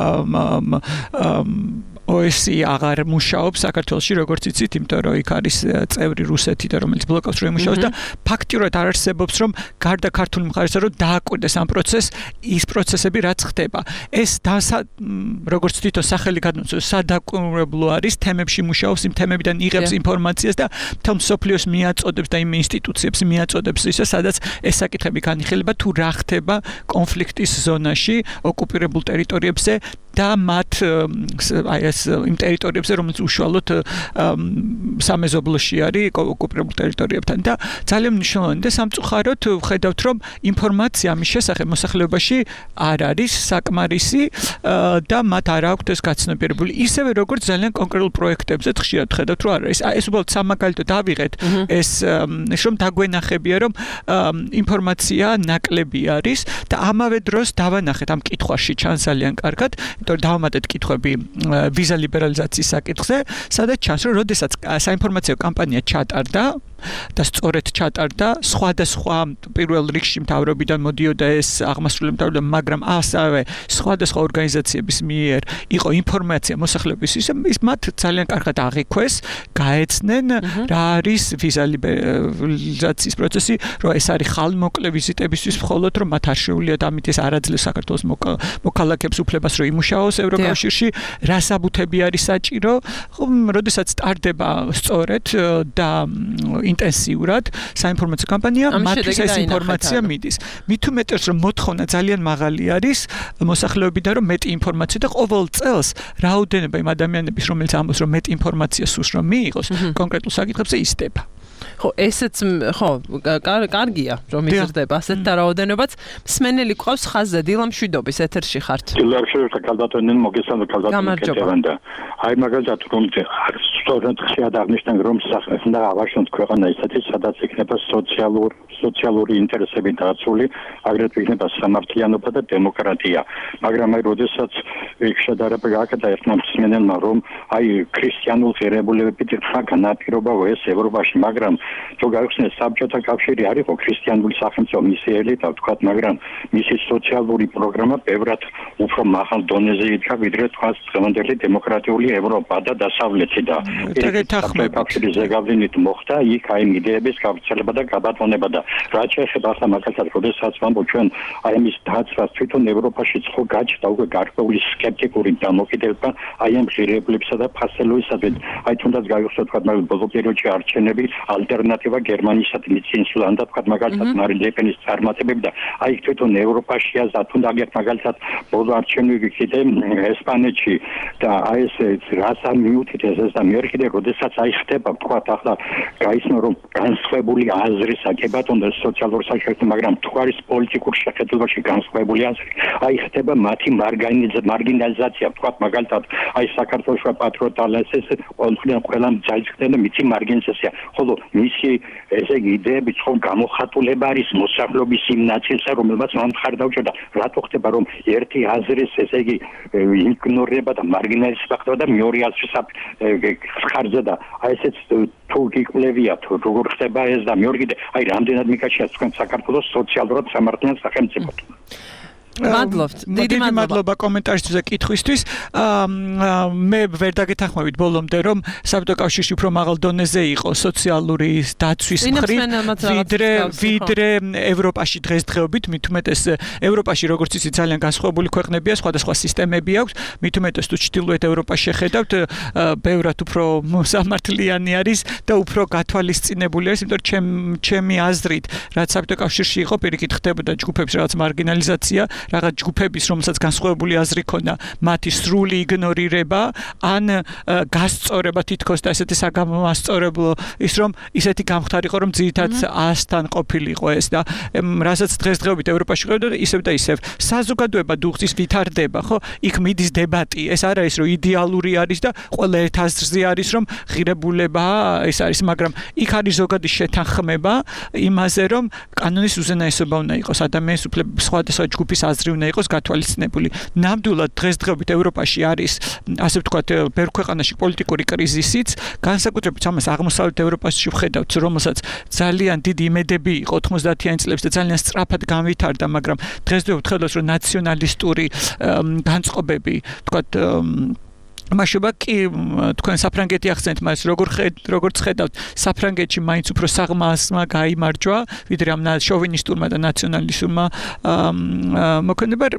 ო ეს ი აღარ მუშაობს საქართველოში, როგორც იცით, იმიტომ რომ იქ არის წევრი რუსეთი და რომელიც ბლოკავს რომ იმუშაოს და ფაქტიურად არ არსებობს რომ გარდა ქართული მხარესა რომ დააკვირდეს ამ პროცესს ის პროცესები რაც ხდება. ეს როგორც თვითონ სახელი გადმოცემს, სადაკვირვებლო არის, თემებში მუშაობს, იმ თემებიდან იღებს ინფორმაციას და მთელ მსოფლიოს მიაწოდებს და იმ ინსტიტუციებს მიაწოდებს ისე, სადაც ეს საკითხები განიხილება თუ რა ხდება კონფლიქტის ზონაში, ოკუპირებულ ტერიტორიებზე და მათ აი ეს იმ ტერიტორიებზე, რომელიც უშუალოდ სამეზობლოში არის ოკუპირებულ ტერიტორიებთან და ძალიან მნიშვნელოვანია და სამწუხაროდ ვხედავთ, რომ ინფორმაცია ამის შესახებ მოსახლეობაში არ არის საკმარისი და მათ არ აქვთ ეს გაცნობიერებული. ისევე როგორც ძალიან კონკრეტულ პროექტებზე ხშირად ვხედავთ, რომ არ არის. ეს უბრალოდ სამაგალითო დავიღეთ ეს ის რომ დაგვენახებია, რომ ინფორმაცია ნაკლები არის და ამავე დროს დავანახეთ ამ კითხვაში ჩანს ძალიან კარგად, იმიტომ რომ დავამატეთ კითხვები ვიზა ლიბერალიზაციის საკითხზე, სადაც ჩანს, რომ როდესაც საინფორმაციო კამპანია ჩატარდა და სწორედ ჩატარდა, სხვადასხვა პირველ რიგში მთავრობიდან მოდიოდა ეს აღმასრულებელი მთავრობა, მაგრამ ასევე სხვადასხვა ორგანიზაციების მიერ იყო ინფორმაცია მოსახლეობის ის მათ ძალიან კარგად აღიქვეს, გაეცნენ რა არის ვიზა ლიბერალიზაციის პროცესი, რომ ეს არის ხალხმოკლე ვიზიტებისთვის მხოლოდ, რომ მათ არ შეუძლიათ ამით ეს არაძლევს საქართველოს მოქალაქეებს უფლებას, რომ იმუშაოს ევროკავშირში, რა საბუთები არის საჭირო, როდესაც ტარდება სწორედ და ინტენსიურად საინფორმაციო კამპანია, მათთვის ეს ინფორმაცია მიდის. მით უმეტეს რომ მოთხოვნა ძალიან მაღალი არის მოსახლეობიდან, რომ მეტი ინფორმაცია და ყოველ წელს რაოდენობა იმ ადამიანების, რომელიც ამბობს, რომ მეტი ინფორმაცია სურს რომ მიიღოს, კონკრეტულ საკითხებზე იზრდება. ხო, ესეც ხო, კარგია, რომ იზრდება ასეთ რაოდენობაც. მსმენელი ყავს ხაზზე, დილამ შვიდობის ეთერში ხართ. დილამ შვიდობის კალდატონენ მოგესალმე კალდატონენ. აი მაგალითად რომ სწორედ ხშირად აღნიშნან რომ სახნდა ავაშოთ ქვეყანა ისეთი, სადაც იქნება სოციალურ სოციალური ინტერესები დაცული, აგრეთვე იქნება სამართლიანობა და დემოკრატია. მაგრამ აი როდესაც შედარება გააკეთა ერთმა მსმენელმა რომ აი ქრისტიანულ ღირებულებებით ხა განაპირობა ეს ევროპაში, მაგრამ თუ გაიხსნეს საბჭოთა კავშირი არ იყო ქრისტიანული სახელმწიფო მისიელი და ვთქვათ, მაგრამ მისი სოციალური პროგრამა ბევრად უფრო მაღალ დონეზე იდგა, ვიდრე თქვათ დღევანდელი დემოკრატიული ევროპა და დასავლეთი და საბჭოთა კავშირის ზეგავლენით მოხდა იქ აი იდეების გავრცელება და გაბატონება და რაც შეეხება ახლა მაგალითად, როდესაც ვამბობ ჩვენ აი ამის დაცვას თვითონ ევროპაშიც ხო გაჩნდა უკვე გარკვეული სკეპტიკური დამოკიდებულება აი ამ ღირებულებისა და ფასელოისადმი. აი თუნდაც გაიხსნა თქვათ მაგალითად ბოლო პერიოდში არჩევნები ალტერნატივა გერმანიისადმი მიცინსულან და თქვათ მაგალითად მარინ ლე პენის წარმატებები და აი თვითონ ევროპაშია და თუნდაც მაგალითად ბოლო არჩევნები კიდე ესპანეთში და აი ეს რას არ მიუთით ეს და მე კიდე როდესაც აი ხდება თქვათ ახლა გაიცნო რომ განსხვავებული აზრი საკებატონ და სოციალურ საქმეში, მაგრამ თუ არის პოლიტიკურ შეხედულებაში განსხვავებული აზრი, აი ხდება მათი მარგინალიზაცია, თქვათ მაგალითად აი საქართველოს პატრიოტ ალანსის ყველგან ყველა ძალისხმენა მითი მარგინალიზაცია, ხოლო მისი ესე იგი იდეები ხო გამოხატულება არის მოსახლეობის იმ ნაწილსა, რომელმაც მან მხარ დაუჭერდა. რატო ხდება რომ ერთი აზრის ესე იგი იგნორება და მარგინალიზება ხდება და მეორე აზრის ხარჯზე და აი ესეც თუ გიკვლევია თუ როგორ ხდება ეს და მეორე კიდე აი რამდენად მიკაჩია თქვენ საქართველოს სოციალურად სამართლიან სახელმწიფოდ. მადლობთ. დიდი მადლობა კომენტარისთვის და კითხვისთვის. მე ვერ დაგეთანხმებით ბოლომდე, რომ საბჭოთა კავშირში უფრო მაღალ დონეზე იყო სოციალური დაცვის მხრივ, ვიდრე ვიდრე ევროპაში დღესდღეობით, მით უმეტეს ევროპაში როგორც იცით ძალიან განსხვავებული ქვეყნებია, სხვადასხვა სისტემები აქვს, მით უმეტეს თუ ჩრდილოეთ ევროპას შეხედავთ, ბევრად უფრო სამართლიანი არის და უფრო გათვალისწინებული არის, იმიტომ რომ ჩემი აზრით, რაც საბჭოთა კავშირში იყო, პირიქით ხდებოდა ჯგუფების რაღაც მარგინალიზაცია, რაღაც ჯგუფების, რომელსაც განსხვავებული აზრი ქონდა, მათი სრული იგნორირება, ან გასწორება თითქოს და ესეთი საგამომასწორებლო ის რომ ისეთი გამხდარიყო რომ ძირითადად ასთან ყოფილიყო ეს და რასაც დღესდღეობით ევროპაში ხედავთ ისევ და ისევ საზოგადოება დუღწის ვითარდება, ხო? იქ მიდის დებატი, ეს არ არის რომ იდეალური არის და ყველა ერთ აზრზე არის რომ ღირებულება ეს არის, მაგრამ იქ არის ზოგადი შეთანხმება იმაზე რომ კანონის უზენაესობა უნდა იყოს, ადამიანის უფლებების სხვადასხვა ჯგუფის აზრი უნდა იყოს გათვალისწინებული. ნამდვილად დღესდღეობით ევროპაში არის ასე ვთქვათ, ბევრ ქვეყანაში პოლიტიკური კრიზისიც, განსაკუთრებით ამას აღმოსავლეთ ევროპაში ვხედავთ, რომელსაც ძალიან დიდი იმედები იყო ოთხმოცდაათიანი წლებში და ძალიან სწრაფად განვითარდა, მაგრამ დღესდღეობით ხედავთ, რომ ნაციონალისტური განწყობები, ვთქვათ, მაშობა კი თქვენ საფრანგეთი ახსენეთ, მას როგორ როგორც ხედავთ, საფრანგეთში მაინც უფრო საღმასმა გაიმარჯვა, ვიდრე ამ შოვინისტურმა და ნაციონალისტურმა მოქმედება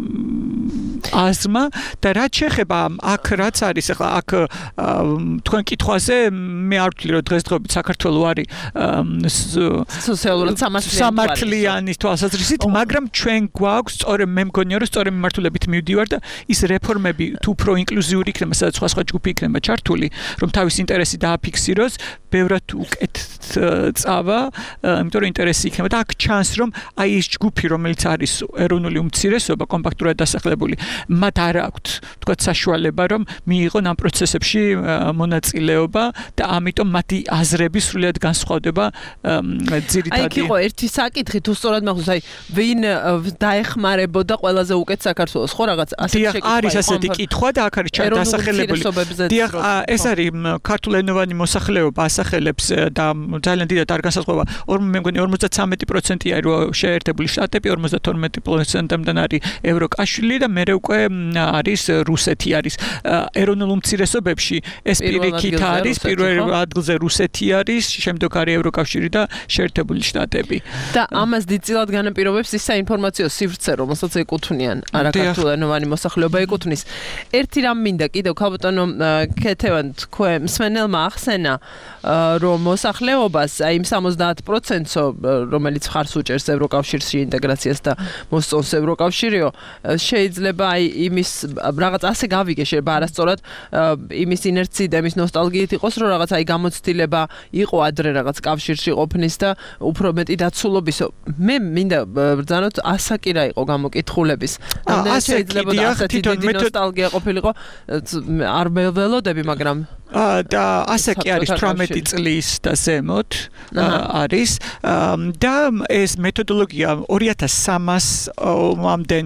აზრმა და რაც შეეხება აქ რაც არის ახლა აქ თქვენ კითხვაზე მე არ ვთვლი რომ დღესდღეობით საქართველოს არის სოციალურად სამართლიანი თვალსაზრისით, მაგრამ ჩვენ გვაქვს სწორედ მე მგონია რომ სწორედ მიმართულებით მივდივარ და ის რეფორმები თუ უფრო ინკლუზიური იქნება, სადაც სხვა სხვა ჯგუფი იქნება ჩართული, რომ თავის ინტერესი დააფიქსიროს, ბევრად უკეთ წავა, იმიტომ რომ ინტერესი იქნება და აქ ჩანს რომ აი ეს ჯგუფი რომელიც არის ეროვნული უმცირესობა კომპაქტურად დასახლებული, მათ არ აქვთ თქვათ საშუალება რომ მიიღონ ამ პროცესებში მონაწილეობა და ამიტომ მათი აზრები სრულიად განსხვავდება ძირითადად. აი იყო ერთი საკითხი თუ სწორად მახსოვს, აი ვინ დაეხმარებოდა ყველაზე უკეთ საქართველოს, ხო რაღაც ასეთი შეკითხვა არის ასეთი კითხვა და აქ არის დასახელებული. დიახ, ეს არის ქართულენოვანი მოსახლეობა ასახელებს და ძალიან დიდად არ განსაზღვრება. მე მგონი ორმოცდათვრამეტი პროცენტი არის შეერთებული შტატები, ორმოცდათორმეტი პროცენტამდე არის ევროკავშირი და მე უკვე არის რუსეთი არის ეროვნულ უმცირესობებში ეს პირიქით არის პირველ ადგილზე რუსეთი არის, შემდეგ არის ევროკავშირი და შეერთებული შტატები. და ამას დიდწილად განაპირობებს ის საინფორმაციო სივრცე, რომელსაც ეკუთვნიან არაქართულენოვანი მოსახლეობა ეკუთვნის. ერთი რამ მინდა კიდევ ქალბატონო ქეთევან თქვენ მსმენელმა ახსენა რომ მოსახლეობას აი იმ სამოცდაათ პროცენტს რომელიც ხარს უჭერს ევროკავშირში ინტეგრაციას და მოსწონს ევროკავშირიო შეიძლება აი იმის რაღაც ასე გავიგე შეიძლება არასწორად იმის ინერცი და იმის ნოსტალგიით იყოს რომ რაღაც აი გამოცდილება იყო ადრე რაღაც კავშირში ყოფნის და უფრო მეტი დაცულობისო მე მინდა ბრძანოთ ასაკირა იყო გამოკითხულების და შეიძლება და ასეთი დიდი ნოსტალგია ყოფილიყო არ ველოდები მაგრამ და ასე კი არის თვრამეტი წლის და ზემოთ არის და ეს მეთოდოლოგია ორი ათას სამასამდე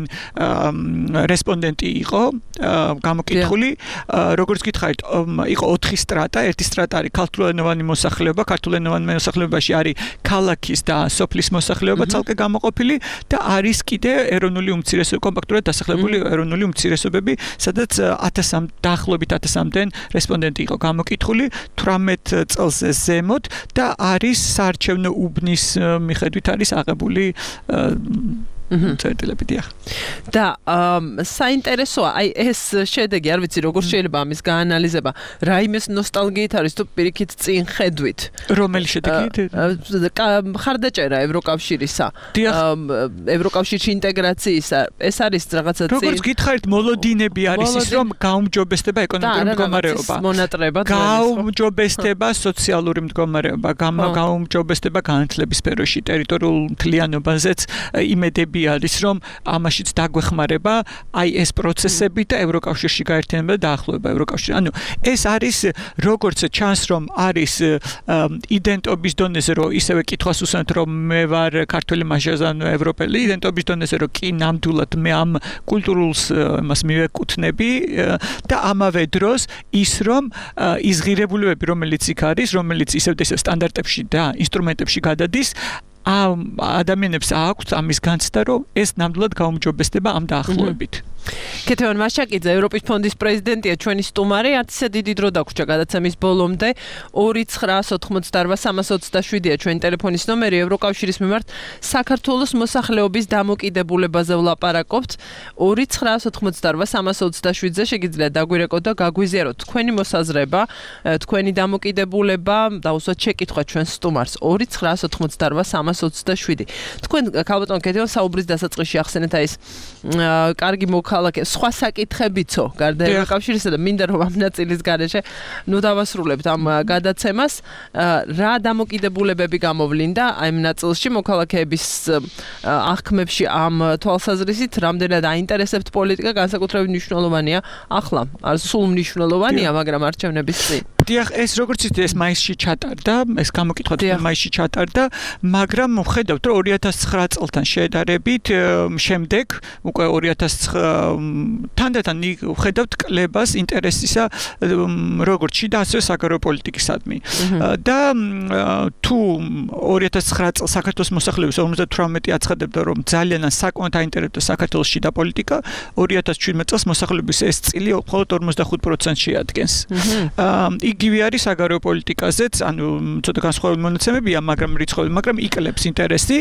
რესპონდენტი იყო გამოკითხული, როგორც გითხარით, იყო ოთხი სტრატა, ერთი სტრატა არის ქართულენოვანი მოსახლეობა, ქართულენოვანი მოსახლეობაში არის ქალაქის და სოფლის მოსახლეობა ცალკე გამოყოფილი და არის კიდე ეროვნული უმცირესობები, კომპაქტურად დასახლებული ეროვნული უმცირესობები, სადაც ათასამდე დაახლოებით ათასამდე რესპონდენტი იყო გამოკითხული თვრამეტ წელზე ზემოთ და არის საარჩევნო უბნის მიხედვით არის აღებული წერტილები დიახ. და საინტერესოა, აი ეს შედეგი, არ ვიცი როგორ შეიძლება ამის გაანალიზება, რაიმეს ნოსტალგიით არის თუ პირიქით წინ ხედვით. რომელი შედეგი? მხარდაჭერა ევროკავშირისა. ევროკავშირში ინტეგრაციისა, ეს არის რაღაცა წინ. როგორც გითხარით, მოლოდინები არის ის, რომ გაუმჯობესდება ეკონომიკური მდგომარეობა. მონატრება. გაუმჯობესდება სოციალური მდგომარეობა, გაუმჯობესდება განათლების სფეროში, ტერიტორიულ მთლიანობაზეც იმედები არის რომ ამაშიც დაგვეხმარება აი ეს პროცესები და ევროკავშირში გაერთიანება და დაახლოება ევროკავშირში. ანუ ეს არის როგორც ჩანს რომ არის იდენტობის დონეზე რომ ისევე კითხვას უსვამთ რომ მე ვარ ქართველი მაშაზანო ევროპელი იდენტობის დონეზე რომ კი ნამდვილად მე ამ კულტურულს მას მივეკუთვნები და ამავე დროს ის რომ ის ღირებულებები რომელიც იქ არის რომელიც ისევ და ისევ სტანდარტებში და ინსტრუმენტებში გადადის ამ ადამიანებს აქვთ ამის განცდა რომ ეს ნამდვილად გაუმჯობესდება ამ დაახლოებით. კეთევან მაშაკიძე ევროპის ფონდის პრეზიდენტია ჩვენი სტუმარი არც ისე დიდი დრო დაგვრჩა გადაცემის ბოლომდე ორი ცხრაას ოცდაოთხმოცდაარბა სამას ოცდაშვიდია ჩვენი ტელეფონის ნომერი ევროკავშირის მიმართ საქართველოს მოსახლეობის დამოკიდებულებაზე ვლაპარაკობთ ორი ცხრაას ოცდაოთხმოცდაარბა სამას ოცდაშვიდზე შეგიძლიათ დაგვირეკოთ და გაგვიზიაროთ თქვენი მოსაზრება თქვენი დამოკიდებულება დაუსვათ შეკითხვა ჩვენ სტუმარს ორი ცხრაას ოცდაოთხმოცდაარბა სამას ოცდაშვიდი თქვენ ქალბატონ კეთევან საუბრის დასაწყისში ახსენეთ აი ეს კარგი მოქალაქე სხვა საკითხებიცო გარდა ევროკავშირისა და მინდა რომ ამ ნაწილის გარეშე ნუ დავასრულებთ ამ გადაცემას რა დამოკიდებულებები გამოვლინდა აი ამ ნაწილში მოქალაქეების აღქმებში ამ თვალსაზრისით რამდენად აინტერესებთ პოლიტიკა განსაკუთრებით მნიშვნელოვანია ახლა არ სულ მნიშვნელოვანია მაგრამ არჩევნების წინ დიახ ეს როგორც იცით ეს მაისში ჩატარდა ეს გამოკითხვა მაისში ჩატარდა მაგრამ ვხედავთ რომ ორი ათას ცხრა წელთან შედარებით შემდეგ უკვე ორი ათას თანდათან ვხედავთ კლებას ინტერესისა როგორც შიდა ასევე საგარეო პოლიტიკისადმი და თუ ორი ათას ცხრა წელს საქართველოს მოსახლეობის ორმოცდათვრამეტი აცხადებდა რომ ძალიან საკმაოდ აინტერესებდა საქართველოს შიდა პოლიტიკა ორი ათას შვიდმეტ წელს მოსახლეობის ეს წილი მხოლოდ ორმოცდახუთ პროცენტს შეადგენს იგივე არის საგარეო პოლიტიკაზეც ანუ ცოტა განსხვავებული მონაცემებია მაგრამ რიცხობრივ მაგრამ იკლებს ინტერესი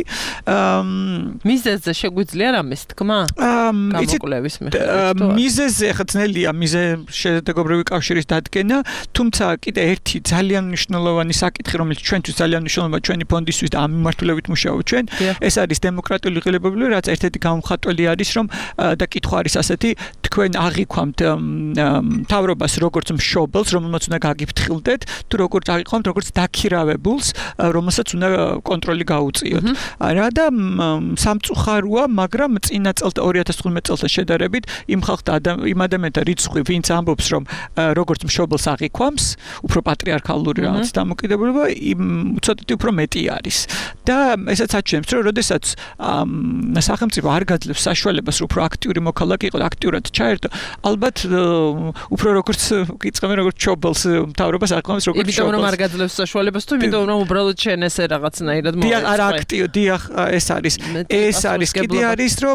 მიზეზზე შეგვიძლია რამეს თქმა გამოკვლევის მიხედვით მიზეზზე ხა ძნელია მიზე შედეგობრივი კავშირის დადგენა თუმცა კიდე ერთი ძალიან მნიშვნელოვანი საკითხი რომელიც ჩვენთვის ძალიან მნიშვნელოვანია ჩვენი ფონდისთვის და ამ მიმართულებით მუშაობთ ჩვენ ეს არის დემოკრატიული ღირებულება რაც ერთ-ერთი გამომხატველი არის რომ და კითხვა არის ასეთი თქვენ აღიქვამთ მთავრობას როგორც მშობელს რომელმაც უნდა გაგიფრთხილდეთ თუ როგორც აღიქვამთ როგორც დაქირავებულს რომელსაც უნდა კონტროლი გაუწიოთ რა და სამწუხაროა მაგრამ წინა წელს ორი ათას თხუთმეტ წელს შედარებით იმ ხალხთა იმ ადამიანთა რიცხვი ვინც ამბობს რომ როგორც მშობელს აღიქვამს უფრო პატრიარქალური რაღაც დამოკიდებულება ცოტათი უფრო მეტი არის და ესაც აჩვენებს რომ როდესაც სახელმწიფო არ გაძლევს საშუალებას რომ უფრო აქტიური მოქალაქე იყოს აქტიურად ჩაერთო ალბათ უფრო როგორც გიწყებენ როგორც მშობელს მთავრობას აღიქვამს როგორც მშობელს იმიტომ რომ არ გაძლევს საშუალებას თუ იმიტომ რომ უბრალოდ შენ ესე რაღაცნაირად მოეწყო დიახ არა აქტიო დიახ ეს არის ეს არის კიდე არის რომ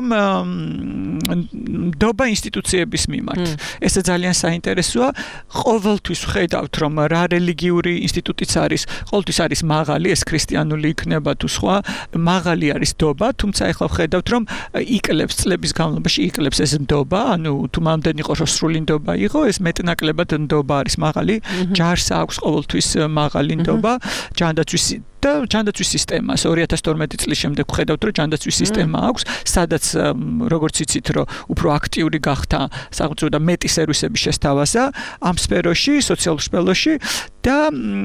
დობა ინსტიტუციების მიმართ ესე ძალიან საინტერესოა ყოველთვის ხედავთ რომ რა რელიგიური ინსტიტუტიც არის ყოველთვის არის მაღალი ეს ქრისტიანული იქნება თუ სხვა მაღალი არის დობა თუმცა ახლა ხედავთ რომ იკლებს წლების განმავლობაში იკლებს ეს ნდობა ანუ თუ მამდენი იყო სრული ნდობა იყო ეს მეტნაკლებად ნდობა არის მაღალი ჯარს აქვს ყოველთვის მაღალი ნდობა ჯანდაცვის და ჯანდაცვის სისტემას ორი ათას თორმეტი წლის შემდეგ ვხედავთ რომ ჯანდაცვის სისტემა აქვს სადაც როგორც იცით რომ უფრო აქტიური გახდა სახელმწიფო და მეტი სერვისების შესთავაზა ამ სფეროში სოციალურ სფეროში და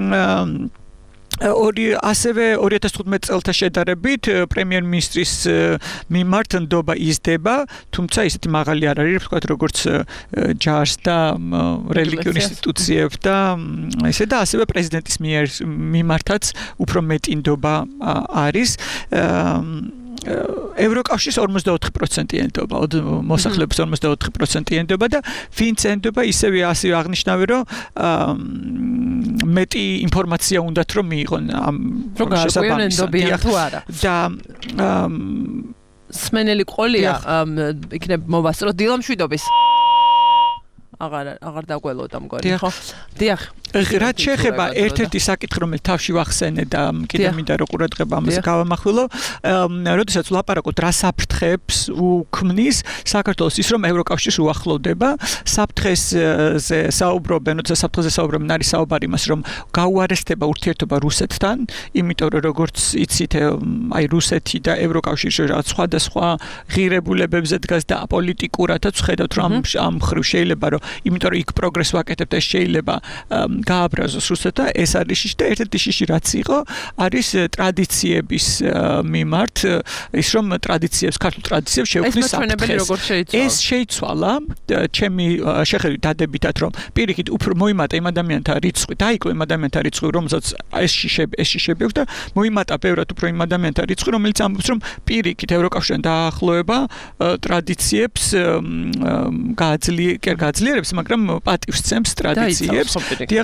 ორი ასევე ორი ათას თხუთმეტ წელთან შედარებით პრემიერ-მინისტრის მიმართ ნდობა იზრდება, თუმცა ისეთი მაღალი არ არის, ვთქვათ, როგორც ჯარს და რელიგიურ ინსტიტუციებს და ესე და ასევე პრეზიდენტის მიმართაც უფრო მეტი ნდობა არის. ევროკავშირის ორმოცდაოთხი პროცენტი ენდობა, მოსახლეობის ორმოცდაოთხი პროცენტი ენდობა და ვინც ენდობა ისევე ასევე აღნიშნავენ რომ მეტი ინფორმაცია უნდათ რომ მიიღონ ამ შესაბამისად და სმენელი ყოლია იქნებ მოვასწრო დილამშვიდობის აღარ აღარ დაგველოდა მგონი ხო დიახ რაც შეეხება ერთ-ერთი საკითხი რომელიც თავში ვახსენე და კიდე მინდა რომ ყურადღება ამაზე გავამახვილო როდესაც ვლაპარაკობთ რა საფრთხეებს უქმნის საქართველოს ის რომ ევროკავშირს უახლოვდება საფრთხეზე საუბრობენ როცა საფრთხეზე საუბრობენ არის საუბარი იმას რომ გაუარესდება ურთიერთობა რუსეთთან იმიტომ რომ როგორც იცით აი რუსეთი და ევროკავშირი რაღაც სხვადასხვა ღირებულებებზე დგას და პოლიტიკურადაც ხედავთ რომ ამ ხრივ შეიძლება რომ იმიტომ რომ იქ პროგრესს ვაკეთებთ ეს შეიძლება გააბრაზოს რუსეთთან ეს არის შიში და ერთ-ერთი შიში რაც იყო არის ტრადიციების მიმართ ის რომ ტრადიციებს ქართულ ტრადიციებს შეუქმნის საფრთხეს ეს შეიცვალა ჩემი შეხედვით დადებითად რომ პირიქით უფრო მოიმატა იმ ადამიანთა რიცხვი დაიკლო იმ ადამიანთა რიცხვი რომელსაც ეს შიშები ეს შიშები აქვს და მოიმატა ბევრად უფრო იმ ადამიანთა რიცხვი რომელიც ამბობს რომ პირიქით ევროკავშირთან დაახლოება ტრადიციებს გააძლიერებს მაგრამ პატივს სცემს ტრადიციებს დიახ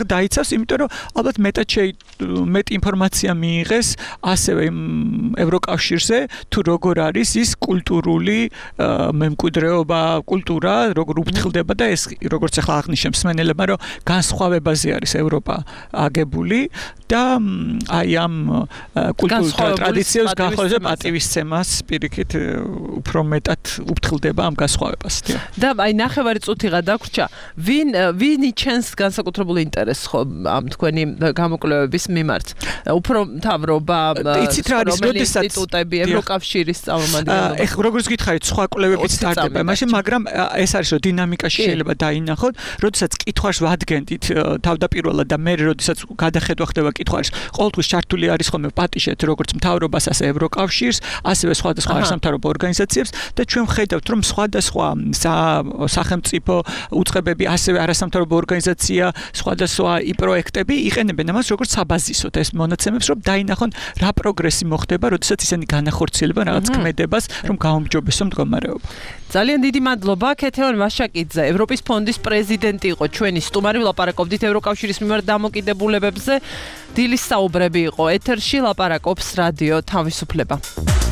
დაიცავს, იმიტომ რომ ალბათ მეტად შეი მეტ ინფორმაცია მიიღეს ასევე ევროკავშირზე თუ როგორ არის ის კულტურული მემკვიდრეობა, კულტურა, როგორ უფრთხილდება და ეს როგორც ახლა აღნიშნებს მსმენელებმა, რომ განსხვავებაზე არის ევროპა აგებული და აი ამ კულტურულ ტრადიციებს განხორციელებს პატივისცემას პირიქით უფრო მეტად უფრთხილდება ამ განსხვავებას. და აი ნახევარი წუთი გადაგვრჩა. ვინ ვინი ჩენს განსაკუთრებულ ინტერესს ხო ამ თქვენი გამოკვლევების მიმართ? უფრო მთავრობა, ინსტიტუტები, ევროკავშირის წარმომადგენლობა. ეხლა როგორც გითხარით, სხვა კვლევებიც სტარტდება, მაშინ, მაგრამ ეს არის რომ დინამიკაში შეიძლება დაინახოთ, როდესაც კითხვას ვადგენდით თავდაპირველად და მე როდესაც გადახედვა ხდება კითხვას, ყოველთვის ჩართული არის ხოლმე პატიჟეთ როგორც მთავრობას, ასე ევროკავშირს, ასევე სხვადასხვა არასამთავრობო ორგანიზაციებს და ჩვენ ვხედავთ რომ სხვადასხვა სახელმწიფო უწყებები, ასევე არასამთავრობო ორგანიზაცია, სხვადასხვა პროექტები იყენებენ ამას როგორც საბაზისოდ ეს მონაცემებს, რომ დაინახონ რა პროგრესი მოხდება, როდესაც ისინი განახორციელებენ რაღაც ქმედებას, რომ გაუმჯობესონ მდგომარეობა. ძალიან დიდი მადლობა. ქეთევან ვაშაკიძე, ევროპის ფონდის პრეზიდენტი იყო ჩვენი სტუმარი, ვლაპარაკობდით ევროკავშირის მიმართ დამოკიდებულებებზე. დილის საუბრები იყო ეთერში, ლაპარაკობს რადიო თავისუფლება.